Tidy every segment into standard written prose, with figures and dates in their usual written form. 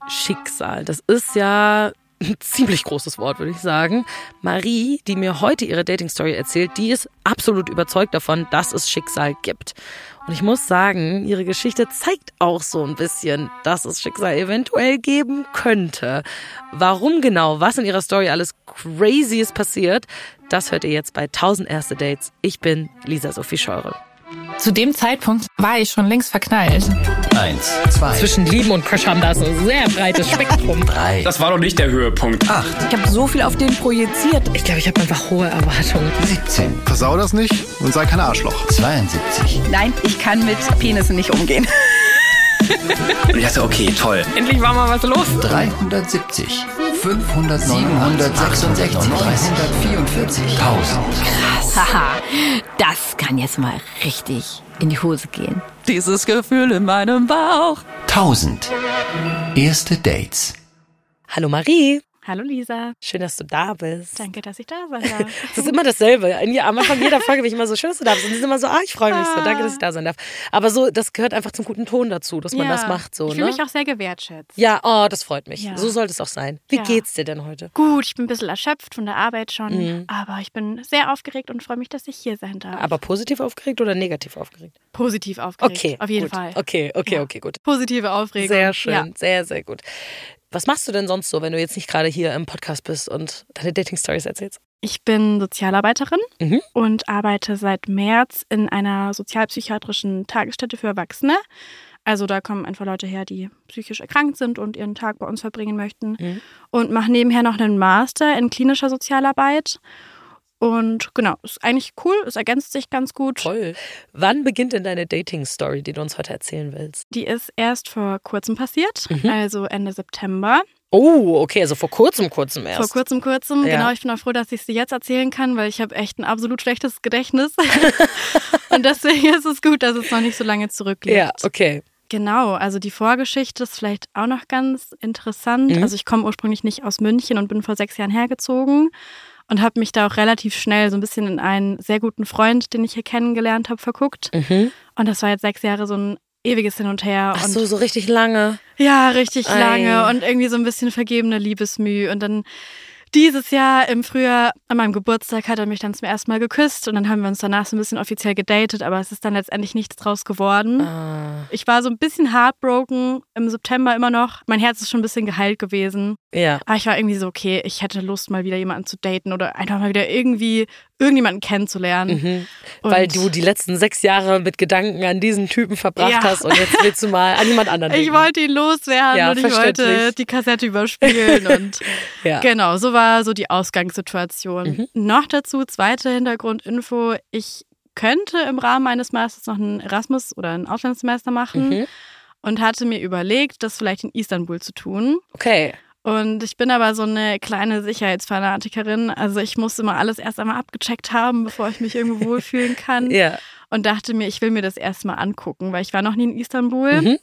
Schicksal. Das ist ja ein ziemlich großes Wort, würde ich sagen. Marie, die mir heute ihre Dating-Story erzählt, die ist absolut überzeugt davon, dass es Schicksal gibt. Und ich muss sagen, ihre Geschichte zeigt auch so ein bisschen, dass es Schicksal eventuell geben könnte. Warum genau, was in ihrer Story alles Crazyes passiert, das hört ihr jetzt bei 1000 erste Dates. Ich bin Lisa Sophie Scheure. Zu dem Zeitpunkt war ich schon längst verknallt. 1, 2. Zwischen Lieben und Crush haben da so ein sehr breites Spektrum. 3. Das war doch nicht der Höhepunkt. 8. Ich habe so viel auf den projiziert. Ich glaube, ich habe einfach hohe Erwartungen. 17. Versau das nicht und sei kein Arschloch. 72. Nein, ich kann mit Penissen nicht umgehen. Und ich dachte, okay, toll. Endlich war mal was los. 370. 500, 766, 344, 1000. Haha, das kann jetzt mal richtig in die Hose gehen. Dieses Gefühl in meinem Bauch. 1000 erste Dates. Hallo Marie. Hallo Lisa. Schön, dass du da bist. Danke, dass ich da sein darf. Das ist immer dasselbe. Am Anfang jeder Folge bin ich immer so, schön, dass du da bist. Und die sind immer so, ich freue mich so, danke, dass ich da sein darf. Aber so, das gehört einfach zum guten Ton dazu, dass man das macht. So, ich fühle mich auch sehr gewertschätzt. Ja, das freut mich. Ja. So sollte es auch sein. Wie geht's dir denn heute? Gut, ich bin ein bisschen erschöpft von der Arbeit schon, aber ich bin sehr aufgeregt und freue mich, dass ich hier sein darf. Aber positiv aufgeregt oder negativ aufgeregt? Positiv aufgeregt, Okay, auf jeden gut. Fall. Okay, gut. Positive Aufregung. Sehr schön, Ja. sehr, sehr gut. Was machst du denn sonst so, wenn du jetzt nicht gerade hier im Podcast bist und deine Dating-Stories erzählst? Ich bin Sozialarbeiterin und arbeite seit März in einer sozialpsychiatrischen Tagesstätte für Erwachsene. Also da kommen einfach Leute her, die psychisch erkrankt sind und ihren Tag bei uns verbringen möchten. Und mache nebenher noch einen Master in klinischer Sozialarbeit. Und genau, ist eigentlich cool, es ergänzt sich ganz gut. Toll. Wann beginnt denn deine Dating-Story, die du uns heute erzählen willst? Die ist erst vor kurzem passiert, also Ende September. Oh, okay, also vor kurzem erst. Vor kurzem, Ja. genau. Ich bin auch froh, dass ich sie jetzt erzählen kann, weil ich habe echt ein absolut schlechtes Gedächtnis. Und deswegen ist es gut, dass es noch nicht so lange zurückliegt. Ja, okay. Genau, also die Vorgeschichte ist vielleicht auch noch ganz interessant. Also ich komme ursprünglich nicht aus München und bin vor 6 Jahren hergezogen und habe mich da auch relativ schnell so ein bisschen in einen sehr guten Freund, den ich hier kennengelernt habe, verguckt. Und das war jetzt 6 Jahre so ein ewiges Hin und Her. Ach und so richtig lange. ja, richtig Ei. lange und irgendwie so ein bisschen vergebene Liebesmüh. Und dann dieses Jahr im Frühjahr an meinem Geburtstag hat er mich dann zum ersten Mal geküsst und dann haben wir uns danach so ein bisschen offiziell gedatet, aber es ist dann letztendlich nichts draus geworden. Ich war so ein bisschen heartbroken im September immer noch. Mein Herz ist schon ein bisschen geheilt gewesen. Ja. Aber ich war irgendwie so, okay, ich hätte Lust, mal wieder jemanden zu daten oder einfach mal wieder irgendjemanden kennenzulernen. Weil du die letzten 6 Jahre mit Gedanken an diesen Typen verbracht hast und jetzt willst du mal an jemand anderen denken. Ich wollte ihn loswerden Ja, und ich wollte verständlich. die Kassette überspielen und Ja. genau, so war so die Ausgangssituation. Noch dazu, zweite Hintergrundinfo, ich könnte im Rahmen meines Masters noch einen Erasmus- oder ein Auslandssemester machen und hatte mir überlegt, das vielleicht in Istanbul zu tun. Okay. Und ich bin aber so eine kleine Sicherheitsfanatikerin. Also ich muss immer alles erst einmal abgecheckt haben, bevor ich mich irgendwo wohlfühlen kann. Ja. Und dachte mir, ich will mir das erstmal angucken, weil ich war noch nie in Istanbul.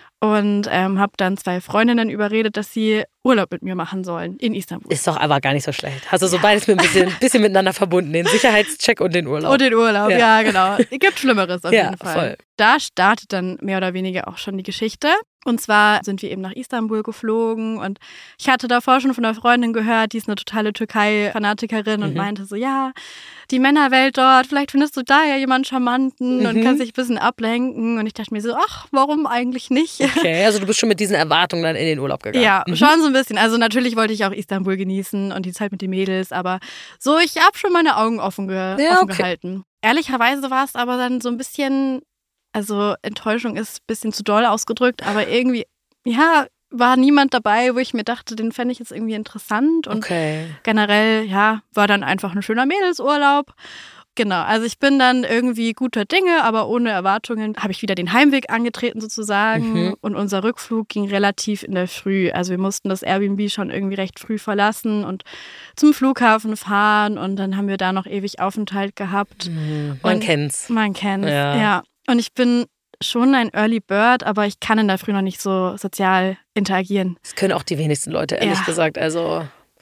Und habe dann 2 Freundinnen überredet, dass sie Urlaub mit mir machen sollen in Istanbul. Ist doch aber gar nicht so schlecht. Hast du so beides mit ein bisschen miteinander verbunden, den Sicherheitscheck und den Urlaub. Und den Urlaub, Ja. ja genau. Es gibt Schlimmeres auf Ja, jeden Fall. voll. Da startet dann mehr oder weniger auch schon die Geschichte. Und zwar sind wir eben nach Istanbul geflogen und ich hatte davor schon von einer Freundin gehört, die ist eine totale Türkei-Fanatikerin und meinte so, ja, die Männerwelt dort, vielleicht findest du da ja jemanden Charmanten und kannst dich ein bisschen ablenken. Und ich dachte mir so, ach, warum eigentlich nicht? Okay, also du bist schon mit diesen Erwartungen dann in den Urlaub gegangen. Ja, schon so ein bisschen. Also natürlich wollte ich auch Istanbul genießen und die Zeit mit den Mädels, aber so, ich habe schon meine Augen offen gehalten. Ehrlicherweise war es aber dann so ein bisschen, also Enttäuschung ist ein bisschen zu doll ausgedrückt, aber irgendwie, ja, war niemand dabei, wo ich mir dachte, den fände ich jetzt irgendwie interessant. Und generell, ja, war dann einfach ein schöner Mädelsurlaub. Genau, also ich bin dann irgendwie guter Dinge, aber ohne Erwartungen habe ich wieder den Heimweg angetreten sozusagen und unser Rückflug ging relativ in der Früh. Also wir mussten das Airbnb schon irgendwie recht früh verlassen und zum Flughafen fahren und dann haben wir da noch ewig Aufenthalt gehabt. Man kennt's. Man kennt's, Ja. ja. Und ich bin schon ein Early Bird, aber ich kann in der Früh noch nicht so sozial interagieren. Das können auch die wenigsten Leute, ehrlich gesagt. Also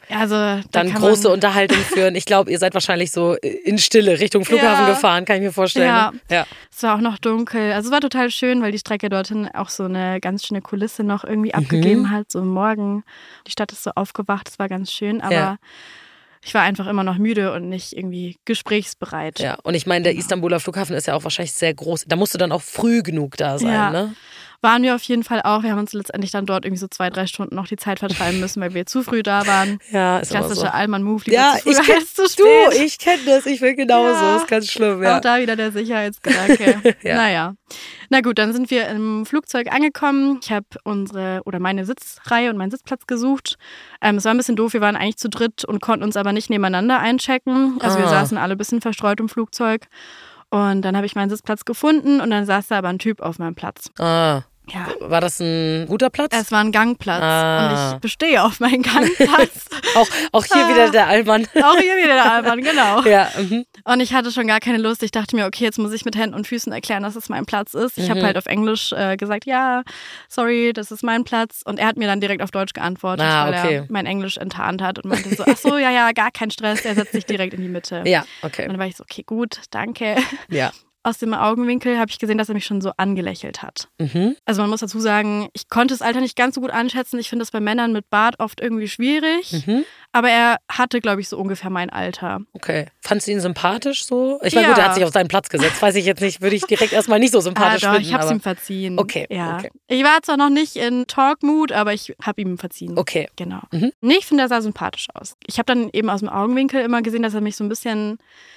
Also dann große Unterhaltung führen. Ich glaube, ihr seid wahrscheinlich so in Stille Richtung Flughafen gefahren, kann ich mir vorstellen. Ja. Es war auch noch dunkel. Also es war total schön, weil die Strecke dorthin auch so eine ganz schöne Kulisse noch irgendwie abgegeben hat. So morgen. Die Stadt ist so aufgewacht, es war ganz schön, aber ich war einfach immer noch müde und nicht irgendwie gesprächsbereit. Ja, und ich meine, der Istanbuler Flughafen ist ja auch wahrscheinlich sehr groß. Da musst du dann auch früh genug da sein, ne? Waren wir auf jeden Fall auch. Wir haben uns letztendlich dann dort irgendwie so 2-3 Stunden noch die Zeit vertreiben müssen, weil wir zu früh da waren. Ja, ist klassische so. Allmann-Move, lieber zu früh als zu spät. Du, ich kenne das. Ich bin genauso. Ist ganz schlimm, Auch da wieder der Sicherheitsgedanke. Naja. Na gut, dann sind wir im Flugzeug angekommen. Ich habe meine Sitzreihe und meinen Sitzplatz gesucht. Es war ein bisschen doof. Wir waren eigentlich zu dritt und konnten uns aber nicht nebeneinander einchecken. Also wir saßen alle ein bisschen verstreut im Flugzeug. Und dann habe ich meinen Sitzplatz gefunden und dann saß da aber ein Typ auf meinem Platz. Ja. War das ein guter Platz? Es war ein Gangplatz und ich bestehe auf meinen Gangplatz. auch hier wieder der Allmann. Auch hier wieder der Allmann, genau. Ja. Und ich hatte schon gar keine Lust. Ich dachte mir, okay, jetzt muss ich mit Händen und Füßen erklären, dass es mein Platz ist. Ich habe halt auf Englisch gesagt, ja, sorry, das ist mein Platz. Und er hat mir dann direkt auf Deutsch geantwortet, weil er mein Englisch enttarnt hat und meinte so, ach so, ja, gar kein Stress, er setzt sich direkt in die Mitte. Ja, okay. Und dann war ich so, okay, gut, danke. Ja. Aus dem Augenwinkel habe ich gesehen, dass er mich schon so angelächelt hat. Also man muss dazu sagen, ich konnte das Alter nicht ganz so gut einschätzen. Ich finde das bei Männern mit Bart oft irgendwie schwierig. Aber er hatte, glaube ich, so ungefähr mein Alter. Okay. Fandst du ihn sympathisch so? Ich meine, gut, er hat sich auf seinen Platz gesetzt. Weiß ich jetzt nicht, würde ich direkt erstmal nicht so sympathisch finden. Ich habe es ihm verziehen. Okay. Ja. Okay. Ich war zwar noch nicht in Talk-Mood, aber ich habe ihm verziehen. Okay. Genau. Nee, ich finde, er sah sympathisch aus. Ich habe dann eben aus dem Augenwinkel immer gesehen, dass er mich so ein bisschen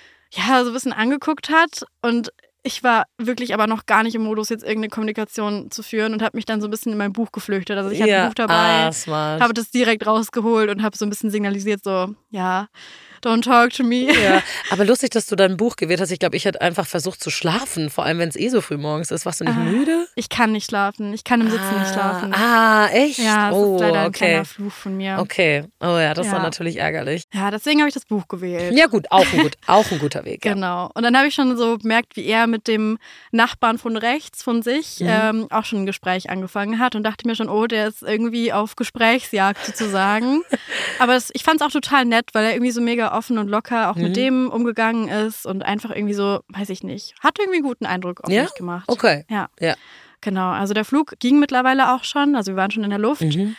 angeguckt hat und ich war wirklich aber noch gar nicht im Modus, jetzt irgendeine Kommunikation zu führen und habe mich dann so ein bisschen in mein Buch geflüchtet. Also ich hatte ein Buch dabei, habe das direkt rausgeholt und habe so ein bisschen signalisiert, so, ja, don't talk to me. Ja, aber lustig, dass du dein Buch gewählt hast. Ich glaube, ich hätte einfach versucht zu schlafen, vor allem wenn es so früh morgens ist. Warst du nicht müde? Ich kann nicht schlafen. Ich kann im Sitzen nicht schlafen. Echt? Ja, das ist leider ein kleiner Fluch von mir. Okay. Oh ja, das war natürlich ärgerlich. Ja, deswegen habe ich das Buch gewählt. Ja gut, auch ein guter Weg. Genau. Und dann habe ich schon so bemerkt, wie er mit dem Nachbarn von rechts von sich auch schon ein Gespräch angefangen hat und dachte mir schon, oh, der ist irgendwie auf Gesprächsjagd sozusagen. Aber ich fand es auch total nett, weil er irgendwie so mega offen und locker auch mit dem umgegangen ist und einfach irgendwie so, weiß ich nicht, hat irgendwie einen guten Eindruck auf mich gemacht. Okay. Ja. Genau, also der Flug ging mittlerweile auch schon, also wir waren schon in der Luft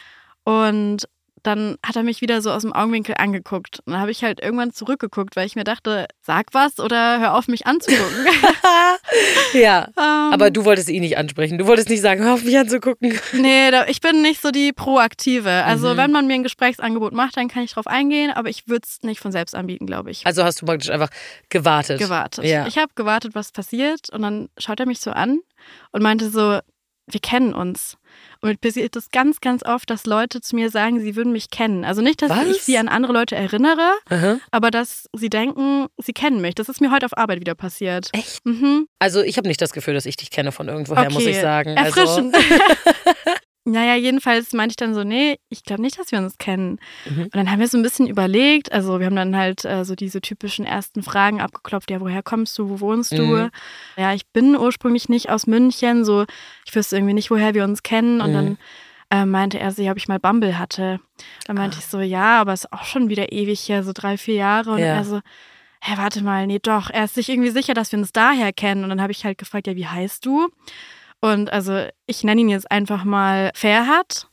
und dann hat er mich wieder so aus dem Augenwinkel angeguckt. Und dann habe ich halt irgendwann zurückgeguckt, weil ich mir dachte, sag was oder hör auf, mich anzugucken. Ja, aber du wolltest ihn nicht ansprechen. Du wolltest nicht sagen, hör auf, mich anzugucken. Nee, ich bin nicht so die Proaktive. Also wenn man mir ein Gesprächsangebot macht, dann kann ich drauf eingehen, aber ich würde es nicht von selbst anbieten, glaube ich. Also hast du praktisch einfach gewartet? Ja. Ich habe gewartet, was passiert und dann schaut er mich so an und meinte so, wir kennen uns. Und mir passiert das ganz, ganz oft, dass Leute zu mir sagen, sie würden mich kennen. Also nicht, dass ich sie an andere Leute erinnere, aber dass sie denken, sie kennen mich. Das ist mir heute auf Arbeit wieder passiert. Echt? Also ich habe nicht das Gefühl, dass ich dich kenne von irgendwoher, muss ich sagen. Erfrischend. Naja, jedenfalls meinte ich dann so, nee, ich glaube nicht, dass wir uns kennen. Und dann haben wir so ein bisschen überlegt, also wir haben dann halt so diese typischen ersten Fragen abgeklopft, ja, woher kommst du, wo wohnst du? Ja, ich bin ursprünglich nicht aus München, so, ich wüsste irgendwie nicht, woher wir uns kennen. Und dann meinte er so, ja, ob ich mal Bumble hatte. Dann meinte ich so, ja, aber ist auch schon wieder ewig her, so 3-4 Jahre. Und er so, hä, warte mal, nee, doch, er ist sich irgendwie sicher, dass wir uns daher kennen. Und dann habe ich halt gefragt, ja, wie heißt du? Und also ich nenne ihn jetzt einfach mal Ferhat.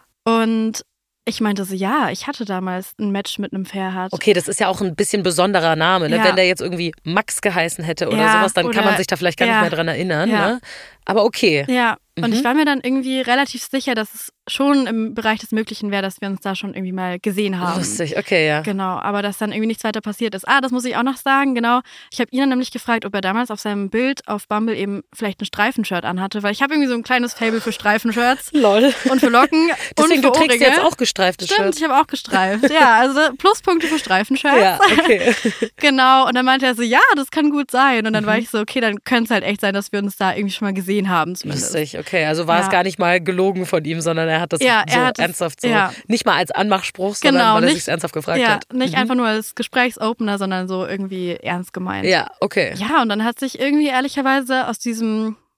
Und ich meinte so, ja, ich hatte damals ein Match mit einem Ferhat. Okay, das ist ja auch ein bisschen besonderer Name. Ne? Ja. Wenn der jetzt irgendwie Max geheißen hätte oder sowas, dann kann man sich da vielleicht gar nicht mehr dran erinnern. Ne? Aber okay. Ja, und ich war mir dann irgendwie relativ sicher, dass es schon im Bereich des Möglichen wäre, dass wir uns da schon irgendwie mal gesehen haben. Lustig, okay, ja. Genau, aber dass dann irgendwie nichts weiter passiert ist. Das muss ich auch noch sagen, genau. Ich habe ihn dann nämlich gefragt, ob er damals auf seinem Bild auf Bumble eben vielleicht ein Streifenshirt anhatte, weil ich habe irgendwie so ein kleines Faible für Streifenshirts. Lol. Und für Locken Deswegen, und für du trägst Ohrringe. jetzt auch gestreifte Shirts. Stimmt, ich habe auch gestreift. Ja, also Pluspunkte für Streifenshirts. Ja, okay. Genau, und dann meinte er so, ja, das kann gut sein. Und dann war ich so, okay, dann könnte es halt echt sein, dass wir uns da irgendwie schon mal gesehen haben zumindest. Lustig, okay. Also war es gar nicht mal gelogen von ihm, sondern er hat das ernsthaft so, nicht mal als Anmachspruch, sondern weil er sich ernsthaft gefragt hat. Nicht einfach nur als Gesprächsopener, sondern so irgendwie ernst gemeint. Ja, okay. Ja, und dann hat sich irgendwie ehrlicherweise aus diesem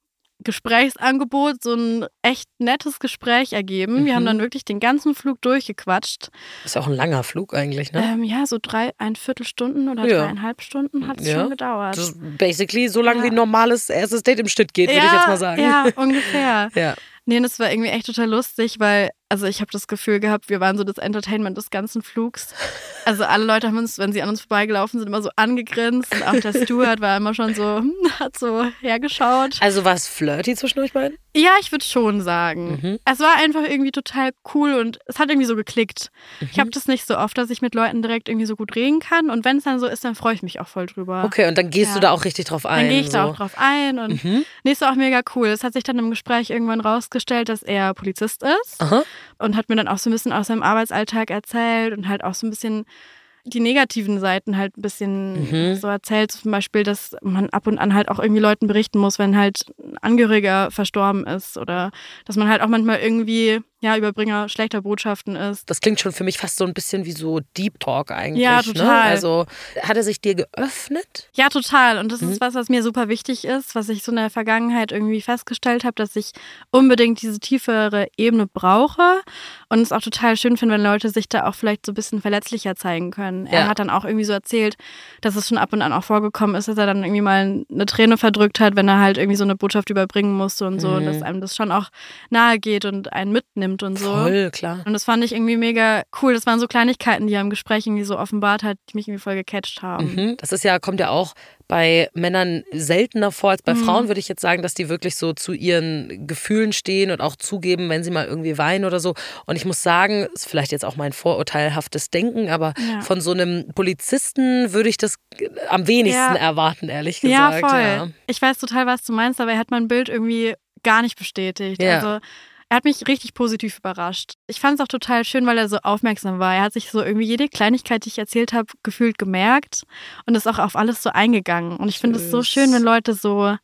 Gesprächsangebot so ein echt nettes Gespräch ergeben. Wir haben dann wirklich den ganzen Flug durchgequatscht. Ist ja auch ein langer Flug eigentlich, ne? Ja, so 3,25 Stunden oder 3,5 Stunden hat es schon gedauert. Das ist basically so lange wie ein normales erstes Date im Schnitt geht, würde ich jetzt mal sagen. Ja, ungefähr. Ja. Nee, und das war irgendwie echt total lustig, weil, also ich habe das Gefühl gehabt, wir waren so das Entertainment des ganzen Flugs. Also alle Leute haben uns, wenn sie an uns vorbeigelaufen sind, immer so angegrinst und auch der Steward war immer schon so, hat so hergeschaut. Also war es flirty zwischen euch beiden? Ja, ich würde schon sagen. Es war einfach irgendwie total cool und es hat irgendwie so geklickt. Ich habe das nicht so oft, dass ich mit Leuten direkt irgendwie so gut reden kann und wenn es dann so ist, dann freue ich mich auch voll drüber. Okay, und dann gehst du da auch richtig drauf ein? Dann gehe ich da auch drauf ein und nee, ist auch mega cool. Es hat sich dann im Gespräch irgendwann rausgestellt, dass er Polizist ist und hat mir dann auch so ein bisschen aus seinem Arbeitsalltag erzählt und halt auch so ein bisschen die negativen Seiten halt ein bisschen so erzählt. Zum Beispiel, dass man ab und an halt auch irgendwie Leuten berichten muss, wenn halt ein Angehöriger verstorben ist oder dass man halt auch manchmal irgendwie Überbringer schlechter Botschaften ist. Das klingt schon für mich fast so ein bisschen wie so Deep Talk eigentlich. Ja, total. Ne? Also hat er sich dir geöffnet? Ja, total. Und das ist was mir super wichtig ist, was ich so in der Vergangenheit irgendwie festgestellt habe, dass ich unbedingt diese tiefere Ebene brauche und es auch total schön finde, wenn Leute sich da auch vielleicht so ein bisschen verletzlicher zeigen können. Er hat dann auch irgendwie so erzählt, dass es schon ab und an auch vorgekommen ist, dass er dann irgendwie mal eine Träne verdrückt hat, wenn er halt irgendwie so eine Botschaft überbringen musste und so. Und dass einem das schon auch nahe geht und einen mitnimmt und so. Voll, klar. Und das fand ich irgendwie mega cool. Das waren so Kleinigkeiten, die er im Gespräch irgendwie so offenbart hat, die mich irgendwie voll gecatcht haben. Das ist kommt ja auch bei Männern seltener vor als bei Frauen, würde ich jetzt sagen, dass die wirklich so zu ihren Gefühlen stehen und auch zugeben, wenn sie mal irgendwie weinen oder so. Und ich muss sagen, ist vielleicht jetzt auch mein vorurteilhaftes Denken, aber von so einem Polizisten würde ich das am wenigsten erwarten, ehrlich gesagt. Ja, voll. Ja. Ich weiß total, was du meinst, aber er hat mein Bild irgendwie gar nicht bestätigt. Ja. Also er hat mich richtig positiv überrascht. Ich fand es auch total schön, weil er so aufmerksam war. Er hat sich so irgendwie jede Kleinigkeit, die ich erzählt habe, gefühlt gemerkt und ist auch auf alles so eingegangen. Und ich finde es so schön, wenn Leute so,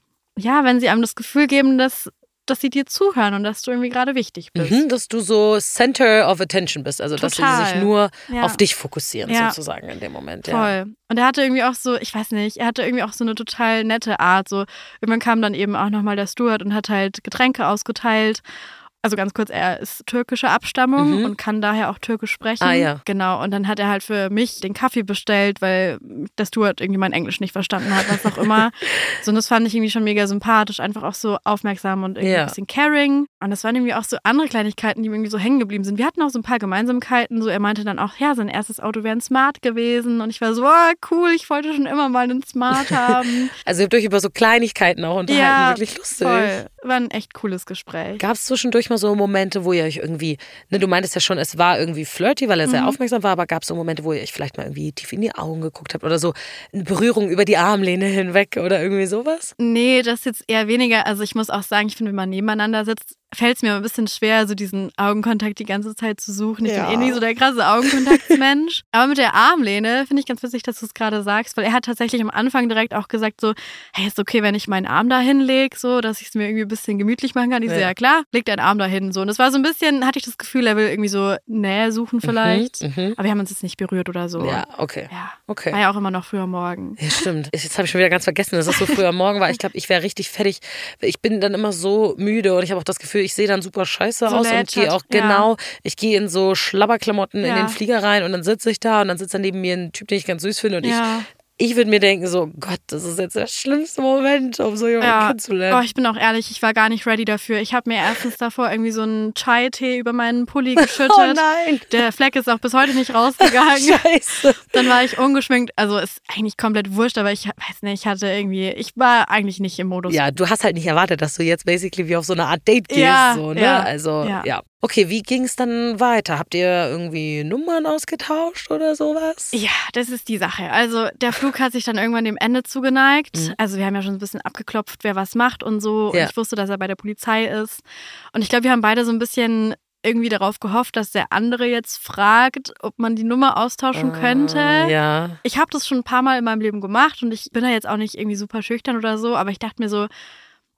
wenn sie einem das Gefühl geben, dass sie dir zuhören und dass du irgendwie gerade wichtig bist. Dass du so Center of Attention bist, also total. Dass sie sich nur auf dich fokussieren sozusagen in dem Moment. Voll. Und er hatte irgendwie auch so, ich weiß nicht, er hatte irgendwie auch so eine total nette Art. So, irgendwann kam dann eben auch nochmal der Steward und hat halt Getränke ausgeteilt. Also ganz kurz, er ist türkischer Abstammung und kann daher auch Türkisch sprechen. Genau, und dann hat er halt für mich den Kaffee bestellt, weil der Steward irgendwie mein Englisch nicht verstanden hat, was auch immer. So, und das fand ich irgendwie schon mega sympathisch, einfach auch so aufmerksam und irgendwie ein bisschen caring. Und das waren irgendwie auch so andere Kleinigkeiten, die mir irgendwie so hängen geblieben sind. Wir hatten auch so ein paar Gemeinsamkeiten. So, er meinte dann auch, sein erstes Auto wäre ein Smart gewesen. Und ich war so, cool, ich wollte schon immer mal einen Smart haben. Also ihr habt euch über so Kleinigkeiten auch unterhalten, wirklich lustig. Voll. War ein echt cooles Gespräch. Gab es zwischendurch mal so Momente, wo ihr euch irgendwie, du meintest ja schon, es war irgendwie flirty, weil er sehr aufmerksam war, aber gab es so Momente, wo ihr euch vielleicht mal irgendwie tief in die Augen geguckt habt oder so eine Berührung über die Armlehne hinweg oder irgendwie sowas? Nee, das ist jetzt eher weniger. Also ich muss auch sagen, ich finde, wenn man nebeneinander sitzt, fällt es mir ein bisschen schwer, so diesen Augenkontakt die ganze Zeit zu suchen. Ich bin eh nicht so der krasse Augenkontaktsmensch. Aber mit der Armlehne finde ich ganz witzig, dass du es gerade sagst, weil er hat tatsächlich am Anfang direkt auch gesagt so, hey, ist okay, wenn ich meinen Arm da hinlege, so, dass ich es mir irgendwie ein bisschen gemütlich machen kann. Ich so, ja klar, leg deinen Arm da hin. So. Und es war so ein bisschen, hatte ich das Gefühl, er will irgendwie so Nähe suchen vielleicht. Aber wir haben uns jetzt nicht berührt oder so. Ja, okay. War ja auch immer noch früher morgen. Ja, stimmt. Jetzt habe ich schon wieder ganz vergessen, dass das so früher morgen war. Ich glaube, ich wäre richtig fertig. Ich bin dann immer so müde und ich habe auch das Gefühl, ich sehe dann super scheiße aus und gehe auch ich gehe in so Schlabberklamotten in den Flieger rein und dann sitze ich da und dann sitzt da neben mir ein Typ, den ich ganz süß finde und ich würde mir denken so, Gott, das ist jetzt der schlimmste Moment, um so jemanden kennenzulernen. Oh, ich bin auch ehrlich, ich war gar nicht ready dafür. Ich habe mir erstens davor irgendwie so einen Chai-Tee über meinen Pulli geschüttet. Oh nein. Der Fleck ist auch bis heute nicht rausgegangen. Scheiße. Dann war ich ungeschminkt, also ist eigentlich komplett wurscht, aber ich weiß nicht, ich war eigentlich nicht im Modus. Ja, du hast halt nicht erwartet, dass du jetzt basically wie auf so eine Art Date gehst. So, ne? Also, Okay, wie ging es dann weiter? Habt ihr irgendwie Nummern ausgetauscht oder sowas? Ja, das ist die Sache. Also der Flug hat sich dann irgendwann dem Ende zugeneigt. Also wir haben ja schon ein bisschen abgeklopft, wer was macht und so. Und ich wusste, dass er bei der Polizei ist. Und ich glaube, wir haben beide so ein bisschen irgendwie darauf gehofft, dass der andere jetzt fragt, ob man die Nummer austauschen könnte. Ja. Ich habe das schon ein paar Mal in meinem Leben gemacht und ich bin da jetzt auch nicht irgendwie super schüchtern oder so, aber ich dachte mir so,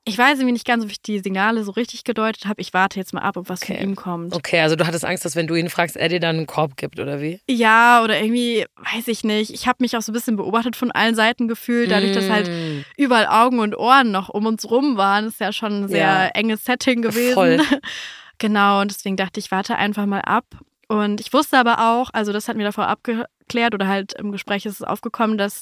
Ich weiß irgendwie nicht ganz, ob ich die Signale so richtig gedeutet habe. Ich warte jetzt mal ab, ob was von ihm kommt. Okay, also du hattest Angst, dass wenn du ihn fragst, er dir dann einen Korb gibt, oder wie? Ja, oder irgendwie, weiß ich nicht. Ich habe mich auch so ein bisschen beobachtet von allen Seiten gefühlt, dadurch, dass halt überall Augen und Ohren noch um uns rum waren. Das ist ja schon ein sehr enges Setting gewesen. Voll. Genau, und deswegen dachte ich, warte einfach mal ab. Und ich wusste aber auch, also das hatten wir davor abgeklärt oder halt im Gespräch ist es aufgekommen, dass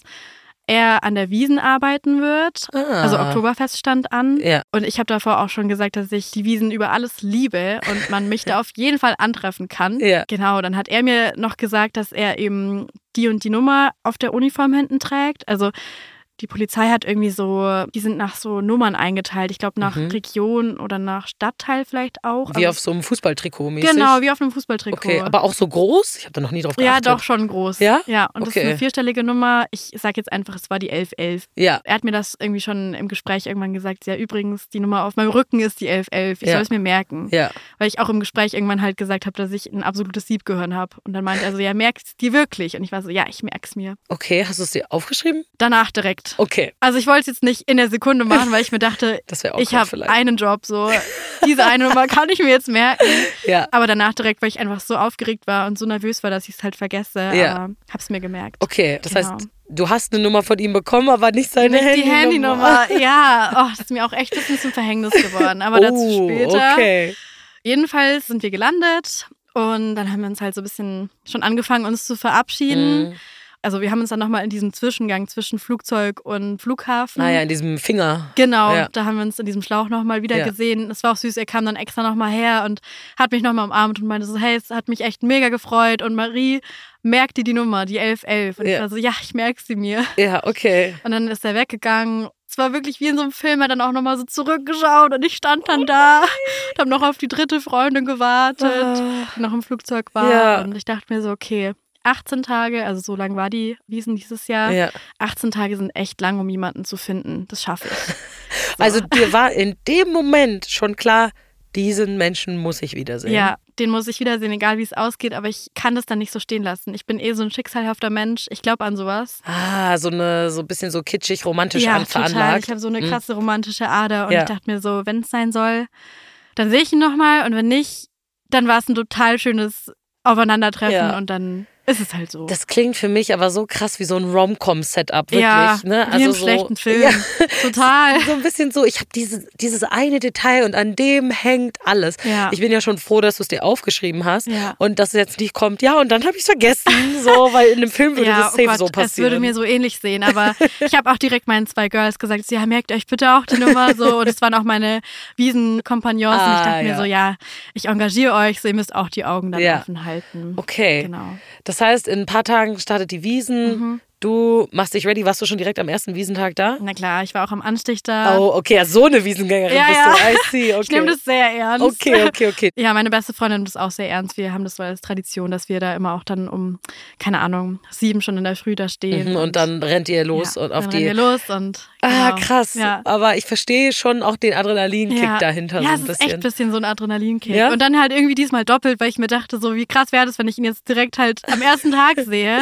er an der Wiesn arbeiten wird. Also Oktoberfest stand an. Ja. Und ich habe davor auch schon gesagt, dass ich die Wiesn über alles liebe und man mich da auf jeden Fall antreffen kann. Ja. Genau, dann hat er mir noch gesagt, dass er eben die und die Nummer auf der Uniform hinten trägt. Also die Polizei hat irgendwie so, die sind nach so Nummern eingeteilt. Ich glaube nach Region oder nach Stadtteil vielleicht auch. Wie auf so einem Fußballtrikot mäßig? Genau, wie auf einem Fußballtrikot. Okay, aber auch so groß? Ich habe da noch nie drauf geachtet. Ja, doch, schon groß. Ja? Ja, und das ist eine 4-stellige Nummer. Ich sage jetzt einfach, es war die 1111. Ja. Er hat mir das irgendwie schon im Gespräch irgendwann gesagt. Ja, übrigens, die Nummer auf meinem Rücken ist die 1111. Ich soll es mir merken. Ja. Weil ich auch im Gespräch irgendwann halt gesagt habe, dass ich ein absolutes Siebgehirn habe. Und dann meinte er so, ja, merkst du die wirklich? Und ich war so, ja, ich merk's mir. Okay, hast du es dir aufgeschrieben? Danach direkt. Okay. Also ich wollte es jetzt nicht in der Sekunde machen, weil ich mir dachte, ich habe einen Job, so diese eine Nummer kann ich mir jetzt merken. Ja. Aber danach direkt, weil ich einfach so aufgeregt war und so nervös war, dass ich es halt vergesse, aber habe es mir gemerkt. Okay, das heißt, du hast eine Nummer von ihm bekommen, aber nicht seine Handynummer. Die Handynummer, ja. Das ist mir auch echt ein bisschen zum Verhängnis geworden, aber dazu später. Okay. Jedenfalls sind wir gelandet und dann haben wir uns halt so ein bisschen schon angefangen, uns zu verabschieden. Also wir haben uns dann nochmal in diesem Zwischengang zwischen Flugzeug und Flughafen. Ah ja, in diesem Finger. Genau, da haben wir uns in diesem Schlauch nochmal wieder gesehen. Es war auch süß, er kam dann extra nochmal her und hat mich nochmal umarmt und meinte so, hey, es hat mich echt mega gefreut. Und Marie merkt die Nummer, die 1111. Und ich war so, ja, ich merke sie mir. Ja, okay. Und dann ist er weggegangen. Es war wirklich wie in so einem Film, er hat dann auch nochmal so zurückgeschaut und ich stand dann da und habe noch auf die dritte Freundin gewartet, die noch im Flugzeug war. Ja. Und ich dachte mir so, okay, 18 Tage, also so lang war die Wiesn dieses Jahr. Ja. 18 Tage sind echt lang, um jemanden zu finden. Das schaffe ich. So. Also dir war in dem Moment schon klar, diesen Menschen muss ich wiedersehen. Ja, den muss ich wiedersehen, egal wie es ausgeht, aber ich kann das dann nicht so stehen lassen. Ich bin so ein schicksalhafter Mensch. Ich glaube an sowas. So ein bisschen so kitschig, romantisch veranlagt. Ja, total. Ich habe so eine krasse romantische Ader und ich dachte mir so, wenn es sein soll, dann sehe ich ihn nochmal und wenn nicht, dann war es ein total schönes Aufeinandertreffen und dann ist es halt so. Das klingt für mich aber so krass wie so ein Rom-Com-Setup, wirklich. Ja, ne? Also wie im schlechten Film. Ja. Total. So ein bisschen so, ich habe dieses eine Detail und an dem hängt alles. Ja. Ich bin ja schon froh, dass du es dir aufgeschrieben hast und dass es jetzt nicht kommt, ja, und dann habe ich es vergessen, so, weil in einem Film würde das safe so passieren. Es würde mir so ähnlich sehen, aber ich habe auch direkt meinen 2 Girls gesagt, ja, merkt euch bitte auch die Nummer so und es waren auch meine Wiesen-Kompagnons und ich dachte mir so, ja, ich engagiere euch, so ihr müsst auch die Augen dann offen halten. Okay. Genau. Das heißt, in ein paar Tagen startet die Wiesn. Du machst dich ready. Warst du schon direkt am ersten Wiesentag da? Na klar, ich war auch am Anstich da. Oh, okay, ja, so eine Wiesengängerin bist du. I see, okay. Ich nehme das sehr ernst. Okay. Ja, meine beste Freundin nimmt das auch sehr ernst. Wir haben das so als Tradition, dass wir da immer auch dann um, keine Ahnung, 7 schon in der Früh da stehen. Und dann rennt ihr los und auf die... Dann rennen wir los und... Genau. Krass. Ja. Aber ich verstehe schon auch den Adrenalinkick dahinter so ein bisschen. Ja, es ist echt ein bisschen so ein Adrenalinkick. Ja? Und dann halt irgendwie diesmal doppelt, weil ich mir dachte, so wie krass wäre das, wenn ich ihn jetzt direkt halt am ersten Tag sehe.